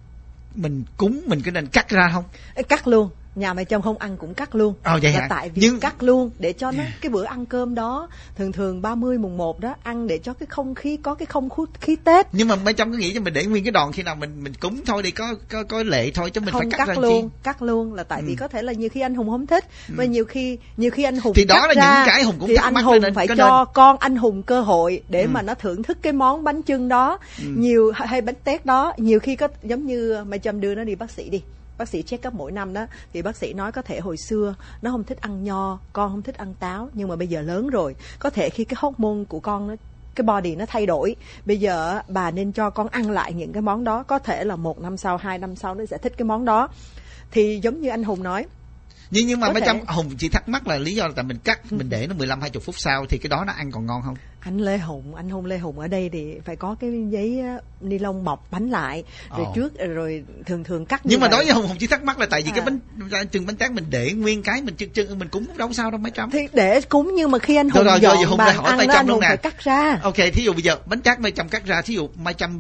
mình cúng mình có nên cắt ra không? Cắt luôn. Nhà Mai Trăm không ăn cũng cắt luôn. Vậy hả? Tại vì cắt luôn để cho nó cái bữa ăn cơm đó thường 30 mùng 1 đó ăn để cho cái không khí có cái không khí Tết. Nhưng mà Mai Trăm có nghĩ cho mình để nguyên cái đòn khi nào mình cúng thôi đi, có lệ thôi chứ mình không phải cắt luôn. Cắt luôn là tại vì có thể là nhiều khi anh Hùng không thích, và nhiều khi anh Hùng thì đó cắt là ra, những cái Hùng cũng thì anh Hùng phải cho con anh Hùng cơ hội để mà nó thưởng thức cái món bánh chưng đó, nhiều hay bánh tét đó. Nhiều khi có giống như Mai Trăm đưa nó đi bác sĩ đi, bác sĩ check up mỗi năm đó, thì bác sĩ nói có thể hồi xưa nó không thích ăn nho, con không thích ăn táo, nhưng mà bây giờ lớn rồi, có thể khi cái hormone của con nó, cái body nó thay đổi, bây giờ bà nên cho con ăn lại những cái món đó, có thể là 1 năm sau, 2 năm sau nó sẽ thích cái món đó. Thì giống như anh Hùng nói. Nhưng mà Mai Trăm Hùng chỉ thắc mắc là lý do là tại mình cắt mình để nó 15-20 phút sau thì cái đó nó ăn còn ngon không? Anh Lê Hùng ở đây thì phải có cái giấy ni lông bọc bánh lại rồi rồi thường cắt. Nhưng mà đối với Hùng chỉ thắc mắc là tại vì cái bánh chưng bánh tét mình để nguyên cái mình chưng mình cúng đâu sao đâu Mai Trăm. Thì để cúng, nhưng mà khi anh Hùng dọn bàn ăn đó anh Hùng phải cắt ra. Ok, thí dụ bây giờ bánh tét Mai Trăm cắt ra, thí dụ Mai Trăm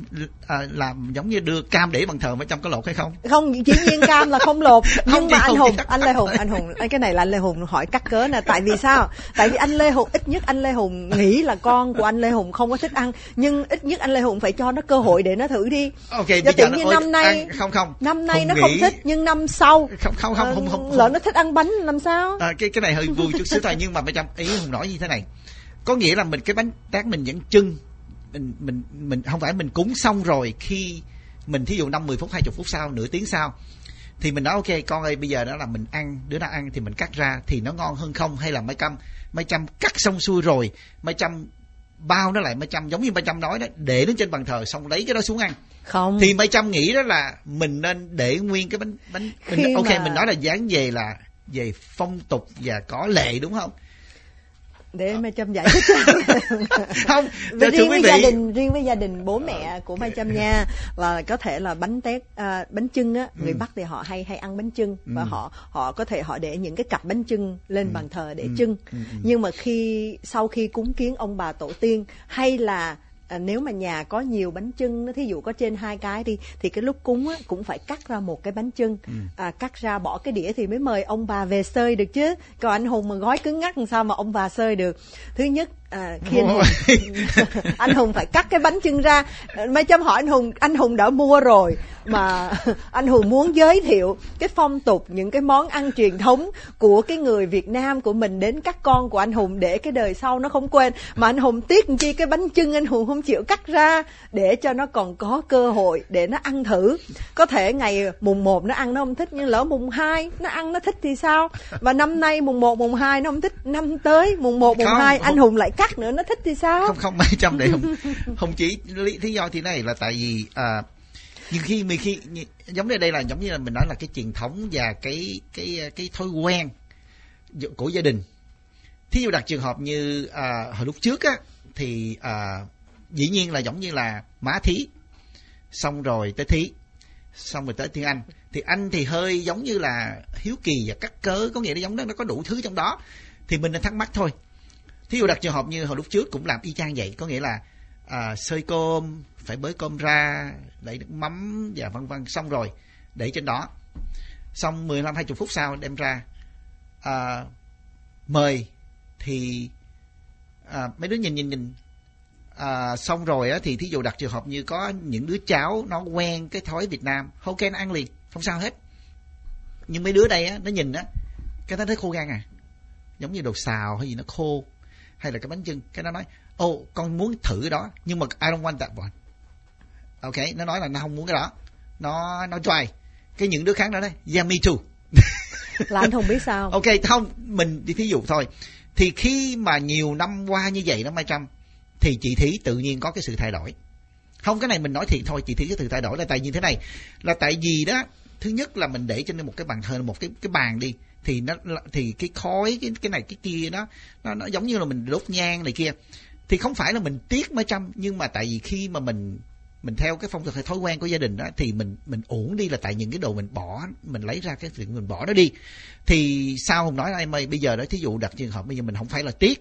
làm giống như đưa cam để bàn thờ, Mai Trăm có lột hay không? Không, chỉ nhiên cam là không lột. Nhưng mà anh Lê Hùng cái này là anh Lê Hùng hỏi cắt cớ nè. Tại vì sao? Tại vì anh Lê Hùng, ít nhất anh Lê Hùng nghĩ là con của anh Lê Hùng không có thích ăn, nhưng ít nhất anh Lê Hùng phải cho nó cơ hội để nó thử đi. Ok, bây giờ như năm nay năm nay nó không thích, nhưng năm sau không lỡ nó thích ăn bánh làm sao? Cái này hơi vui chút xíu thôi, nhưng mà Mai Trăm ý Hùng nói như thế này, có nghĩa là mình cái bánh tét mình vẫn trưng, mình không phải mình cúng xong rồi khi mình thí dụ 5-10 phút 20 phút sau, nửa tiếng sau thì mình nói ok con ơi, bây giờ đó là mình ăn, đứa nào ăn thì mình cắt ra thì nó ngon hơn không, hay là Mai Trăm cắt xong xuôi rồi Mai Trăm bao nó lại, Mai Trăm giống như Mai Trăm nói đó, để nó trên bàn thờ xong lấy cái đó xuống ăn? Không, thì Mai Trăm nghĩ đó là mình nên để nguyên cái bánh mình nói là dáng về là về phong tục và có lệ, đúng không? Để Mai Trăm giải thích. Không, riêng với gia đình bố mẹ của Mai Trăm nha, là có thể là bánh tét, bánh chưng á, người Bắc thì họ hay ăn bánh chưng, và họ có thể họ để những cái cặp bánh chưng lên bàn thờ để chưng. Nhưng mà sau khi cúng kiến ông bà tổ tiên, hay là nếu mà nhà có nhiều bánh chưng, thí dụ có trên 2 cái đi, thì cái lúc cúng á, cũng phải cắt ra một cái bánh chưng, cắt ra bỏ cái đĩa thì mới mời ông bà về xơi được chứ. Còn anh Hùng mà gói cứng ngắc làm sao mà ông bà xơi được. Thứ nhất, khi anh Hùng phải cắt cái bánh chưng ra. Mai Trâm hỏi anh Hùng đã mua rồi mà anh Hùng muốn giới thiệu cái phong tục, những cái món ăn truyền thống của cái người Việt Nam của mình đến các con của anh Hùng, để cái đời sau nó không quên. Mà anh Hùng tiếc chi cái bánh chưng anh Hùng không chịu cắt ra để cho nó còn có cơ hội để nó ăn thử. Có thể ngày mùng 1 nó ăn nó không thích, nhưng lỡ mùng 2 nó ăn nó thích thì sao? Và năm nay mùng 1 mùng 2 nó không thích, năm tới mùng 1 mùng 2 anh Hùng lại cắt nữa nó thích thì sao? Không Mai Trâm để không chỉ lý do thì này là tại vì nhưng khi giống như đây là giống như là mình nói là cái truyền thống và cái thói quen của gia đình. Thí dụ đặt trường hợp như hồi lúc trước á, thì dĩ nhiên là giống như là má thí, xong rồi tới thí, xong rồi tới tiếng Anh. Thì anh thì hơi giống như là hiếu kỳ và cắt cớ, có nghĩa là giống đó nó có đủ thứ trong đó, thì mình nên thắc mắc thôi. Thí dụ đặt trường hợp như hồi lúc trước cũng làm y chang vậy, có nghĩa là xơi cơm, phải bới cơm ra, đậy nước mắm và vân vân, xong rồi để trên đó, xong 15-20 phút sau đem ra mời. Thì mấy đứa nhìn xong rồi á, thì thí dụ đặt trường hợp như có những đứa cháu nó quen cái thói Việt Nam, ok nó ăn liền không sao hết. Nhưng mấy đứa đây á, nó nhìn á, cái nó thấy khô gan giống như đồ xào hay gì nó khô, hay là cái bánh chưng, cái nó nói con muốn thử cái đó, nhưng mà I don't want that one. Ok, nó nói là nó không muốn cái đó, nó try. Cái những đứa khác đó đấy, yeah me too. Là anh Hùng biết sao? Ok, không, mình đi thí dụ thôi. Thì khi mà nhiều năm qua như vậy đó Mai Trâm, thì chị Thí tự nhiên có cái sự thay đổi. Không, cái này mình nói thiệt thôi, chị Thí cái sự thay đổi là tại vì thế này, là tại vì đó, thứ nhất là mình để trên một cái bàn thờ, một cái bàn đi, thì cái khói cái này cái kia nó giống như là mình đốt nhang này kia, thì không phải là mình tiếc Mai Trâm, nhưng mà tại vì khi mà mình theo cái phong tục hay thói quen của gia đình đó, thì mình uổng đi là tại những cái đồ mình bỏ, mình lấy ra cái chuyện mình bỏ nó đi. Thì sao Hùng nói em ơi, bây giờ đó thí dụ đặt trường hợp bây giờ mình không phải là tiếc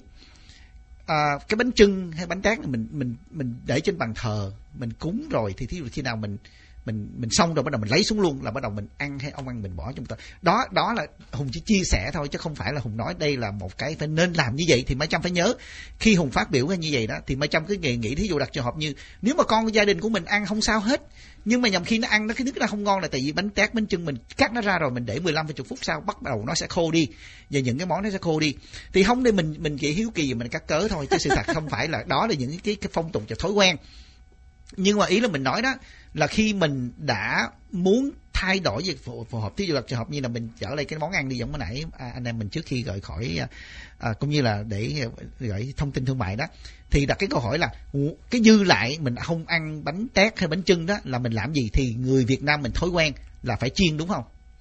cái bánh chưng hay bánh tét này, mình để trên bàn thờ, mình cúng rồi, thì thí dụ khi nào mình xong rồi bắt đầu mình lấy xuống luôn, là bắt đầu mình ăn hay ông ăn mình bỏ trong đó là Hùng chỉ chia sẻ thôi, chứ không phải là Hùng nói đây là một cái phải nên làm như vậy. Thì Mai Trâm phải nhớ, khi Hùng phát biểu như vậy đó, thì Mai Trâm cứ nghĩ thí dụ đặt trường hợp như nếu mà con của gia đình của mình ăn không sao hết, nhưng mà nhầm khi nó ăn nó cái nước nó không ngon là tại vì bánh tét bánh chưng mình cắt nó ra rồi, mình để 15-20 phút sau bắt đầu nó sẽ khô đi, và những cái món nó sẽ khô đi. Thì không, để mình chỉ hiếu kỳ mình cắt cớ thôi, chứ sự thật không phải là đó là những cái phong tục và thói quen. Nhưng mà ý là mình nói đó là khi mình đã muốn thay đổi về phù hợp, thí dụ là trường hợp như là mình trở lại cái món ăn đi, giống hồi nãy anh em mình trước khi rời khỏi cũng như là để gửi thông tin thương mại đó, thì đặt cái câu hỏi là cái dư lại mình không ăn bánh tét hay bánh chưng đó là mình làm gì? Thì người Việt Nam mình thói quen là phải chiên, đúng không?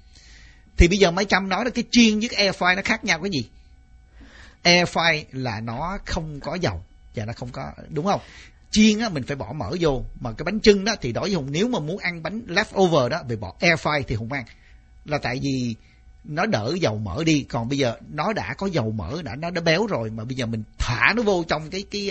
Thì bây giờ Mai Trâm nói là cái chiên với cái air fry nó khác nhau cái gì? Air fry là nó không có dầu và nó không có, đúng không? Chiên á mình phải bỏ mỡ vô, mà cái bánh chưng đó thì đối với Hùng, nếu mà muốn ăn bánh leftover đó về bỏ air fry thì Hùng ăn, là tại vì nó đỡ dầu mỡ đi. Còn bây giờ nó đã có dầu mỡ, nó đã béo rồi, mà bây giờ mình thả nó vô trong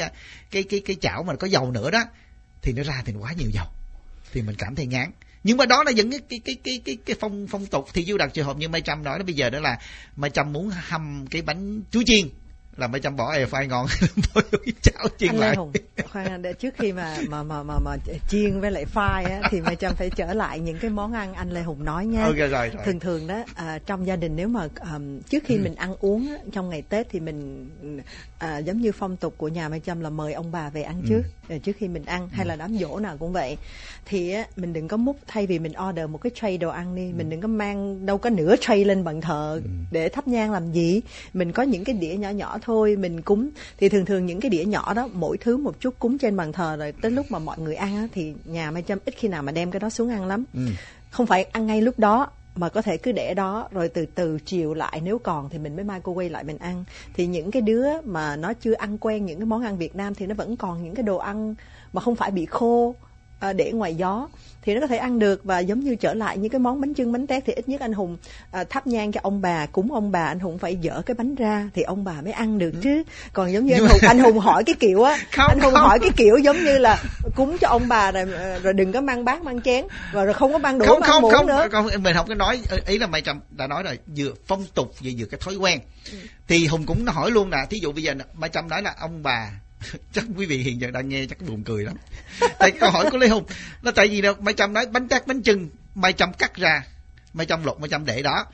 cái chảo mà có dầu nữa đó, thì nó ra thì nó quá nhiều dầu, thì mình cảm thấy ngán. Nhưng mà đó là những cái phong tục. Thì dù đặt trường hợp như Mai Trâm nói đó, bây giờ đó là Mai Trâm muốn hâm cái bánh chuối chiên, là Mai Trâm bỏ air fry ngon bỏ vô cái chảo chiên anh lại. Khoan, để trước khi mà chiên với lại fry á, thì Mai Trâm phải trở lại những cái món ăn anh Lê Hùng nói nha. Okay, rồi. Thường đó trong gia đình nếu mà trước khi mình ăn uống á, trong ngày Tết thì mình giống như phong tục của nhà Mai Trâm là mời ông bà về ăn trước khi mình ăn, hay là đám giỗ nào cũng vậy. Thì á, mình đừng có múc, thay vì mình order một cái tray đồ ăn đi, mình đừng có mang đâu có nửa tray lên bàn thờ để thắp nhang làm gì. Mình có những cái đĩa nhỏ nhỏ thôi, mình cúng. Thì thường những cái đĩa nhỏ đó, mỗi thứ một chút cúng trên bàn thờ, rồi tới lúc mà mọi người ăn á, thì nhà Mai Trâm ít khi nào mà đem cái đó xuống ăn lắm. Không phải ăn ngay lúc đó, mà có thể cứ để đó, rồi từ từ chiều lại nếu còn thì mình mới microwave lại mình ăn. Thì những cái đứa mà nó chưa ăn quen những cái món ăn Việt Nam thì nó vẫn còn những cái đồ ăn mà không phải bị khô, để ngoài gió thì nó có thể ăn được. Và giống như trở lại những cái món bánh chưng bánh tét thì ít nhất anh Hùng thắp nhang cho ông bà, cúng ông bà, anh Hùng phải dỡ cái bánh ra thì ông bà mới ăn được chứ. Còn giống như anh Hùng hỏi cái kiểu á, anh Hùng hỏi cái kiểu giống như là cúng cho ông bà rồi đừng có mang bát mang chén rồi không có mang đũa mang muỗng nữa. Không, mình không có nói, ý là Mai Trâm đã nói rồi, vừa phong tục vừa cái thói quen. Thì Hùng cũng hỏi luôn nè, thí dụ bây giờ Mai Trâm nói là ông bà, chắc quý vị hiện giờ đang nghe chắc buồn cười lắm. Tại câu hỏi của Lê Hùng là tại vì đâu Mai Trâm nói bánh tét bánh chưng, Mai Trâm cắt ra, Mai Trâm lột, Mai Trâm để đó.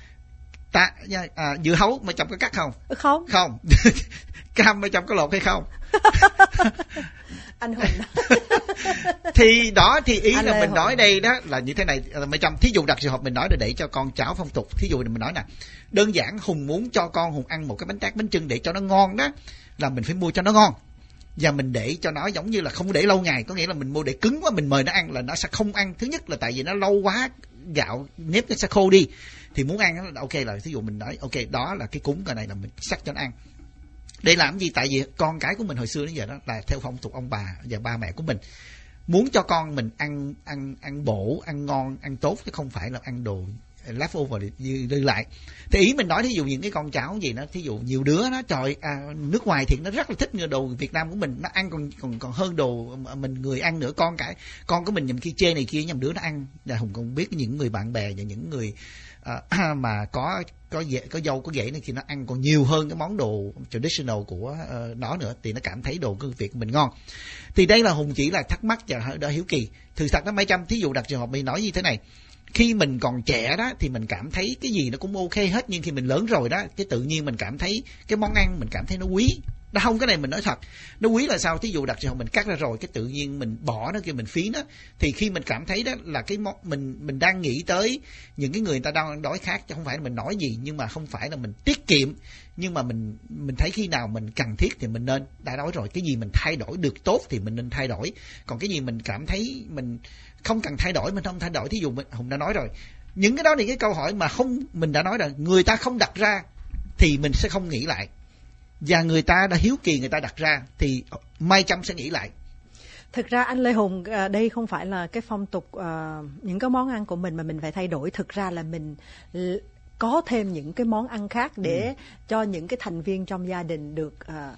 Dưa hấu Mai Trâm có cắt không? Không. Cam Mai Trâm có lột hay không? Anh Hùng thì đó, thì ý là mình nói đây đó là như thế này. Mai Trâm thí dụ đặt trường hợp mình nói để cho con cháu phong tục, thí dụ mình nói nè, đơn giản Hùng muốn cho con Hùng ăn một cái bánh tét bánh chưng để cho nó ngon đó, là mình phải mua cho nó ngon. Và mình để cho nó giống như là không để lâu ngày, có nghĩa là mình mua để cứng quá mình mời nó ăn là nó sẽ không ăn. Thứ nhất là tại vì nó lâu quá, gạo nếp nó sẽ khô đi, thì muốn ăn ok là thí dụ mình nói ok đó là cái cúng, cái này là mình sắc cho nó ăn. Để làm gì? Tại vì con cái của mình hồi xưa đến giờ đó là theo phong tục ông bà và ba mẹ của mình, muốn cho con mình ăn bổ, ăn ngon, ăn tốt, chứ không phải là ăn đồ leftover dư lại. Thì ý mình nói thí dụ những cái con cháu gì đó, thí dụ nhiều đứa nó trời nước ngoài thì nó rất là thích đồ Việt Nam của mình, nó ăn còn hơn đồ mình người ăn nữa. Con của mình nhầm khi chê này kia, nhầm đứa nó ăn. Là Hùng còn biết những người bạn bè và những người mà có dâu có dễ này thì nó ăn còn nhiều hơn cái món đồ traditional của nó nữa, thì nó cảm thấy đồ của Việt của mình ngon. Thì đây là Hùng chỉ là thắc mắc và đã hiếu kỳ. Thực thật đó Mai Trâm, thí dụ đặt trường hợp mình nói như thế này, khi mình còn trẻ đó thì mình cảm thấy cái gì nó cũng ok hết, nhưng khi mình lớn rồi đó, cái tự nhiên mình cảm thấy cái món ăn mình cảm thấy nó quý. Đó, không, cái này mình nói thật, nó quý là sao? Thí dụ đặt trường hợp mình cắt ra rồi, cái tự nhiên mình bỏ nó kia, mình phí nó, thì khi mình cảm thấy đó là cái món mình đang nghĩ tới những cái người ta đang đói khát, chứ không phải là mình nói gì, nhưng mà không phải là mình tiết kiệm, nhưng mà mình thấy khi nào mình cần thiết thì mình nên. Đã nói rồi, cái gì mình thay đổi được tốt thì mình nên thay đổi, còn cái gì mình cảm thấy mình không cần thay đổi mình không thay đổi. Thí dụ Hùng đã nói rồi, những cái đó là cái câu hỏi mà mình đã nói rồi, người ta không đặt ra thì mình sẽ không nghĩ lại, và người ta đã hiếu kỳ người ta đặt ra thì Mai Trâm sẽ nghĩ lại. Thực ra anh Lê Hùng, đây không phải là cái phong tục những cái món ăn của mình mà mình phải thay đổi. Thực ra là mình có thêm những cái món ăn khác để cho những cái thành viên trong gia đình được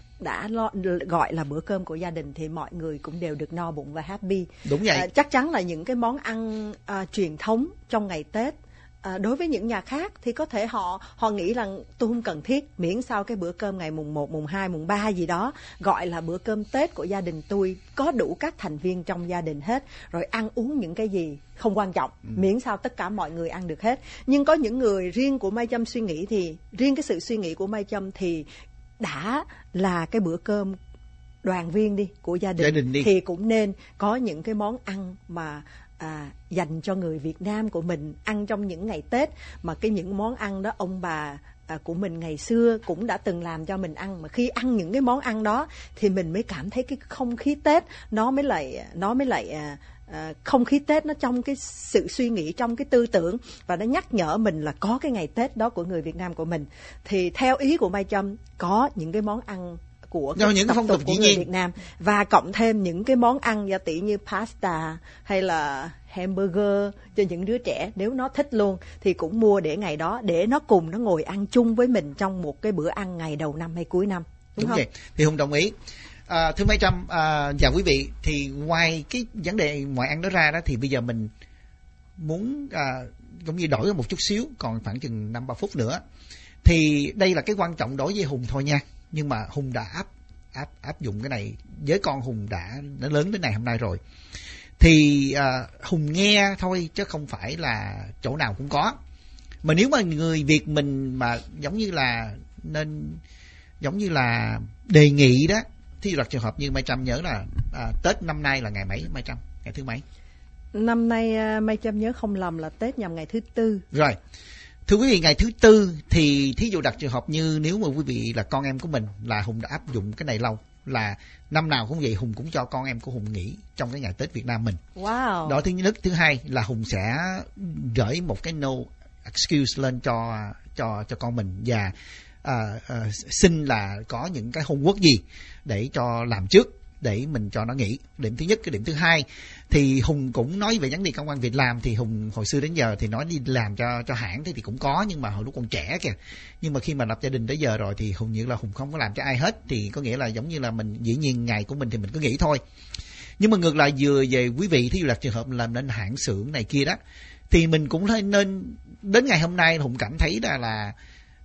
gọi là bữa cơm của gia đình, thì mọi người cũng đều được no bụng và happy. Đúng vậy. Chắc chắn là những cái món ăn truyền thống trong ngày Tết, đối với những nhà khác thì có thể họ nghĩ là tôi không cần thiết, miễn sao cái bữa cơm ngày mùng 1, mùng 2, mùng 3 gì đó gọi là bữa cơm Tết của gia đình tôi, có đủ các thành viên trong gia đình hết, rồi ăn uống những cái gì không quan trọng, miễn sao tất cả mọi người ăn được hết. Nhưng có những người, riêng của Mai Trâm suy nghĩ thì riêng cái sự suy nghĩ của Mai Trâm thì đã là cái bữa cơm đoàn viên của gia đình thì cũng nên có những cái món ăn mà dành cho người Việt Nam của mình ăn trong những ngày Tết, mà những món ăn đó ông bà của mình ngày xưa cũng đã từng làm cho mình ăn, mà khi ăn những cái món ăn đó thì mình mới cảm thấy cái không khí Tết nó mới lại không khí Tết nó trong cái sự suy nghĩ, trong cái tư tưởng, và nó nhắc nhở mình là có cái ngày Tết đó của người Việt Nam của mình. Thì theo ý của Mai Trâm, có những cái món ăn của những tập tục của người Việt Nam, và cộng thêm những cái món ăn gia tỷ như pasta hay là hamburger cho những đứa trẻ, nếu nó thích luôn thì cũng mua để ngày đó, để nó cùng nó ngồi ăn chung với mình trong một cái bữa ăn ngày đầu năm hay cuối năm. Đúng không? Vậy. Thì Hùng đồng ý. Thưa Mai Trâm và quý vị, thì ngoài cái vấn đề ngoại ăn đó ra đó, thì bây giờ mình muốn cũng như đổi một chút xíu, còn khoảng chừng 5-3 phút nữa, thì đây là cái quan trọng đối với Hùng thôi nha, nhưng mà Hùng đã áp dụng cái này với con Hùng đã lớn đến ngày hôm nay rồi. Thì Hùng nghe thôi chứ không phải là chỗ nào cũng có. Mà nếu mà người Việt mình mà giống như là đề nghị đó, thì là trường hợp như Mai Trâm nhớ là Tết năm nay là ngày mấy Mai Trâm? Ngày thứ mấy? Năm nay Mai Trâm nhớ không lầm là Tết nhằm ngày thứ Tư. Rồi. Thưa quý vị, ngày thứ Tư thì thí dụ đặt trường hợp như nếu mà quý vị là con em của mình, là Hùng đã áp dụng cái này lâu, là năm nào cũng vậy, Hùng cũng cho con em của Hùng nghỉ trong cái ngày Tết Việt Nam mình. Wow. Đó thứ nhất. Thứ hai là Hùng sẽ gửi một cái no excuse lên cho con mình, và xin là có những cái homework gì để cho làm trước, để mình cho nó nghỉ. Điểm thứ nhất. Cái điểm thứ hai thì Hùng cũng nói về vấn đề công ăn việc làm. Thì Hùng hồi xưa đến giờ thì nói đi làm cho hãng thì cũng có, nhưng mà hồi lúc còn trẻ kìa. Nhưng mà khi mà lập gia đình tới giờ rồi thì Hùng nghĩ là Hùng không có làm cho ai hết. Thì có nghĩa là giống như là mình dĩ nhiên ngày của mình thì mình cứ nghỉ thôi. Nhưng mà ngược lại vừa về quý vị, thí dụ là trường hợp làm nên hãng xưởng này kia đó, thì mình cũng nên đến ngày hôm nay Hùng cảm thấy là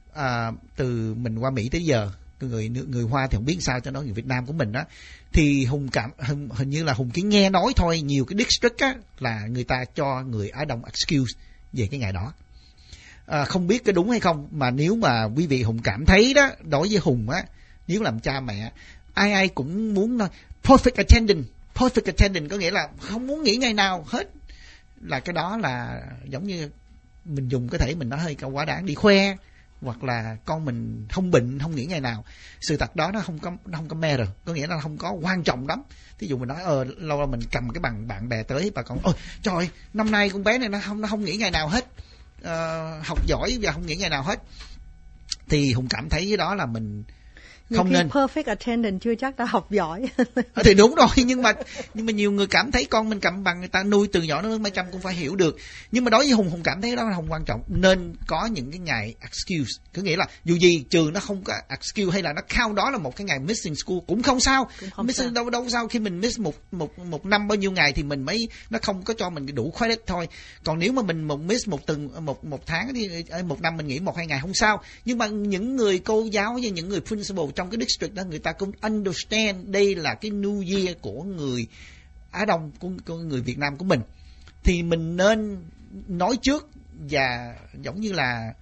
từ mình qua Mỹ tới giờ, người Hoa thì không biết sao cho nói người Việt Nam của mình đó, thì hình như là Hùng chỉ nghe nói thôi, nhiều cái district á là người ta cho người Á Đông excuse về cái ngày đó. Không biết cái đúng hay không, mà nếu mà quý vị Hùng cảm thấy đó, đối với Hùng á, nếu làm cha mẹ ai cũng muốn nói perfect attendance có nghĩa là không muốn nghỉ ngày nào hết, là cái đó là giống như mình dùng có thể mình nói hơi câu quá đáng đi khoe, hoặc là con mình không bệnh không nghỉ ngày nào. Sự thật đó nó không có matter, có nghĩa là không có quan trọng lắm. Thí dụ mình nói lâu lâu mình cầm cái bằng bạn bè tới, bà con trời ơi, năm nay con bé này nó không nghỉ ngày nào hết, học giỏi và không nghỉ ngày nào hết, thì Hùng cảm thấy cái đó là mình không nên. Perfect attendance chưa chắc đã học giỏi. Thì đúng rồi, nhưng mà nhiều người cảm thấy con mình cầm bằng người ta nuôi từ nhỏ đến mấy trăm cũng phải hiểu được. Nhưng mà đối với Hùng cảm thấy đó là không quan trọng. Nên có những cái ngày excuse, có nghĩa là dù gì trường nó không có excuse hay là nó count đó là một cái ngày missing school cũng không sao. Missing đâu sao, khi mình miss một năm bao nhiêu ngày thì mình mới, nó không có cho mình đủ credit thôi. Còn nếu mà mình miss một tháng đi, một năm mình nghỉ 1-2 ngày không sao. Nhưng mà những người cô giáo với những người principal trong cái district đó, người ta cũng understand đây là cái New Year của người Á Đông, của người Việt Nam của mình, thì mình nên nói trước. Và giống như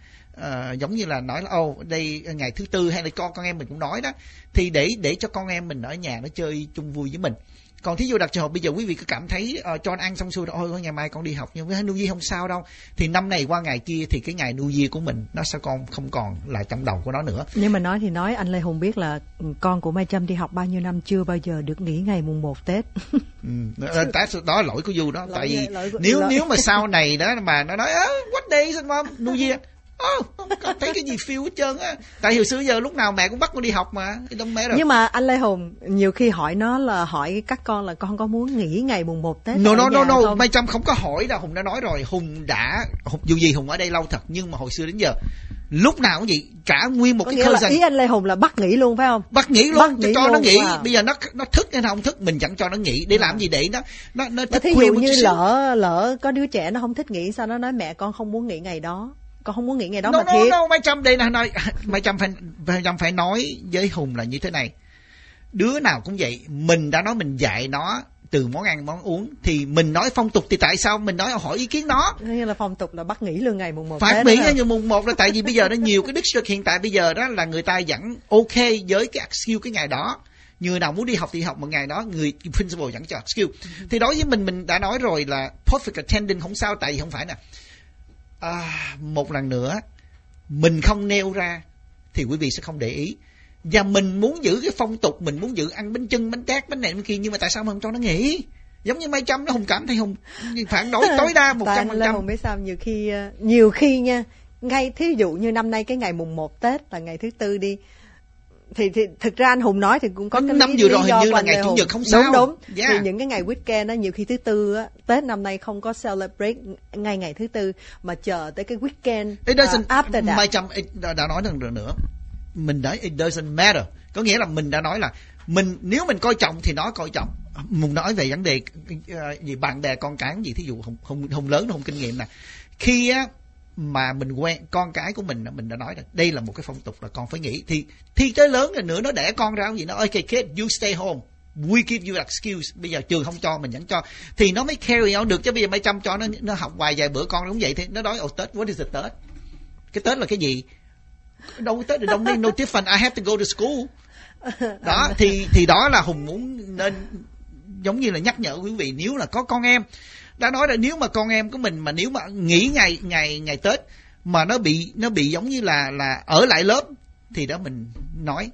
là nói là đây ngày thứ tư, hay là con em mình cũng nói đó, thì để cho con em mình ở nhà nó chơi chung vui với mình. Còn thí dụ đặt trường hợp bây giờ quý vị cứ cảm thấy cho anh ăn xong xuôi rồi, ngày mai con đi học nhưng với New Year không sao đâu, thì năm này qua ngày kia thì cái ngày New Year của mình nó sẽ không còn là trong đầu của nó nữa. Nhưng mà nói thì nói, anh Lê Hùng biết là con của Mai Trâm đi học bao nhiêu năm chưa bao giờ được nghỉ ngày mùng 1 Tết. Đó là lỗi của Du đó. Tại vì nếu mà sau này đó mà nó nói what day is it mom, New Year, không thấy cái gì feel hết trơn á. Tại hồi xưa giờ lúc nào mẹ cũng bắt con đi học mà, đông mẹ rồi. Nhưng mà anh Lê Hùng nhiều khi hỏi nó là hỏi các con là con có muốn nghỉ ngày mùng 1 Tết No, Mai Trâm không có hỏi đâu. Hùng đã nói rồi, dù gì Hùng ở đây lâu thật, nhưng mà hồi xưa đến giờ lúc nào cũng vậy, cả nguyên một cái thời gian. Ý anh Lê Hùng là bắt nghỉ luôn phải không? Bắt nghỉ luôn, cho nó nghỉ. Bây giờ nó thức hay không thức mình chẳng cho nó nghỉ, để làm gì, để nó thức. Thí dụ như lỡ có đứa trẻ nó không thích nghỉ, sao nó nói mẹ con không muốn nghỉ ngày đó, con không muốn nghỉ ngày đó mà thiệt. Mai Trâm đây là nói, Mai Trâm phải nói với Hùng là như thế này. Đứa nào cũng vậy, mình đã nói mình dạy nó từ món ăn món uống, thì mình nói phong tục thì tại sao mình nói hỏi ý kiến nó. Như là phong tục là bắt nghỉ luôn ngày mùng 1 phải nghỉ ngày mùng 1 là tại vì bây giờ nó nhiều cái district hiện tại bây giờ đó là người ta vẫn ok với cái excuse cái ngày đó. Người nào muốn đi học thì học một ngày đó, người principal vẫn cho excuse. Thì đối với mình đã nói rồi là perfect attendance không sao, tại vì không phải nè. Một lần nữa mình không nêu ra thì quý vị sẽ không để ý. Và mình muốn giữ cái phong tục, mình muốn giữ ăn bánh chưng, bánh tét, bánh này bánh kia, nhưng mà tại sao mà không cho nó nghỉ? Giống như Mai Trâm nó Hùng cảm thấy Hùng phản đối tối đa 100%. Hùng biết sao, nhiều khi nha, ngay thí dụ như năm nay cái ngày mùng 1 Tết là ngày thứ tư đi, thì thực ra anh Hùng nói thì cũng có cái năm vừa rồi hình như là ngày Chủ nhật không sao. Đúng. Yeah. Thì những cái ngày weekend đó, nhiều khi thứ tư á, Tết năm nay không có celebrate ngay ngày thứ tư mà chờ tới cái weekend after that. Mai Trâm đã nói lần nữa, mình nói it doesn't matter, có nghĩa là mình đã nói là nếu mình coi trọng thì nó coi trọng. Mình nói về vấn đề gì bạn bè con cái gì, thí dụ Hùng lớn không kinh nghiệm nè, khi á mà mình quen con cái của mình đã nói là đây là một cái phong tục là con phải nghỉ, thì tới lớn rồi nữa nó đẻ con ra gì nó okay kid you stay home, we give you excuse. Bây giờ trường không cho mình vẫn cho thì nó mới carry on được, chứ bây giờ Mai Trâm cho nó học vài bữa con cũng vậy, thì nó nói Tết what is the Tết, cái Tết là cái gì, đâu Tết thì don't make no difference, I have to go to school. Đó thì đó là Hùng muốn nên giống như là nhắc nhở quý vị, nếu là có con em, đã nói là nếu mà con em của mình mà nếu mà nghỉ ngày Tết mà nó bị giống như là ở lại lớp, thì đó mình nói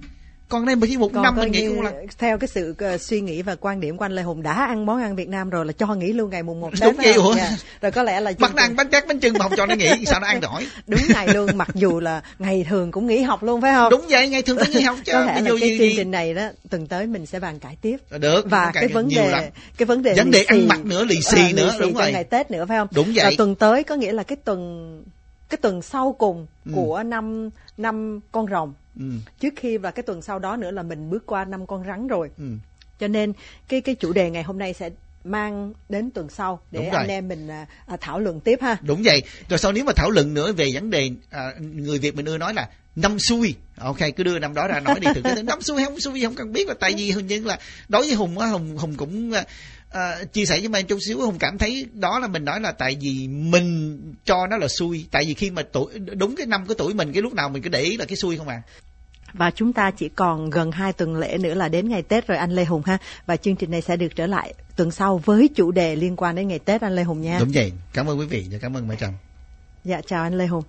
Còn đây chỉ một năm mình nghỉ không là theo cái sự suy nghĩ và quan điểm của anh Lê Hùng, đã ăn món ăn Việt Nam rồi là cho nghỉ luôn ngày mùng 1 Tết. Đúng vậy ủa. Rồi có lẽ là bắt nó ăn bánh tét bánh chưng mà không cho nó nghỉ sao nó ăn nổi. Đúng ngày luôn, mặc dù là ngày thường cũng nghỉ học luôn phải không? Đúng vậy, ngày thường phải nghỉ học chứ. Có thể là cái chương trình này đó tuần tới mình sẽ bàn cải tiếp. Được. Và cái vấn đề ăn mặc nữa, lì xì nữa, đúng rồi. Ngày Tết nữa phải không? Đúng vậy. Và tuần tới có nghĩa là cái tuần sau cùng của năm con rồng. Trước khi và cái tuần sau đó nữa là mình bước qua năm con rắn rồi. Cho nên cái chủ đề ngày hôm nay sẽ mang đến tuần sau để anh em mình thảo luận tiếp ha. Đúng vậy. Rồi sau nếu mà thảo luận nữa về vấn đề người Việt mình ưa nói là năm xui, ok, cứ đưa năm đó ra nói đi. Thực tế năm xui không xui không cần biết, là tại vì hình như là đối với Hùng á, Hùng cũng chia sẻ với mấy chút xíu. Hùng cảm thấy đó là mình nói là tại vì mình cho nó là xui, tại vì khi mà đúng cái năm của tuổi mình, cái lúc nào mình cứ để ý là cái xui không à. Và chúng ta chỉ còn gần 2 tuần lễ nữa là đến ngày Tết rồi anh Lê Hùng ha. Và chương trình này sẽ được trở lại tuần sau với chủ đề liên quan đến ngày Tết anh Lê Hùng nha. Đúng vậy. Cảm ơn quý vị và cảm ơn Mai Trâm. Dạ chào anh Lê Hùng.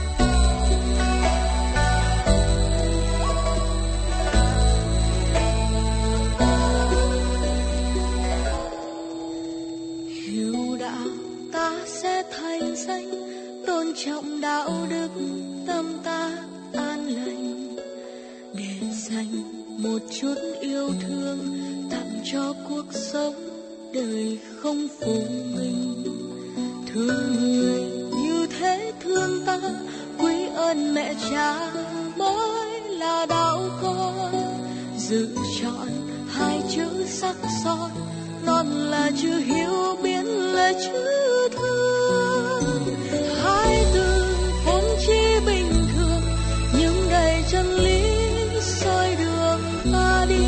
Hiếu đạo ta sẽ thành danh, tôn trọng đạo đức, tâm ta an lành, để dành một chút yêu thương tặng cho cuộc sống đời không phụ mình. Thương người như thế thương ta, quý ơn mẹ cha mới là đạo con. Giữ chọn hai chữ sắc son, non là chữ hiếu, biến là chữ thương. Hai từ vốn chỉ bình thường nhưng đầy chân lý soi đường ta đi.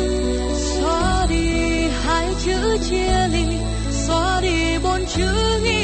Xóa đi hai chữ chia ly, xóa đi bốn chữ nghĩa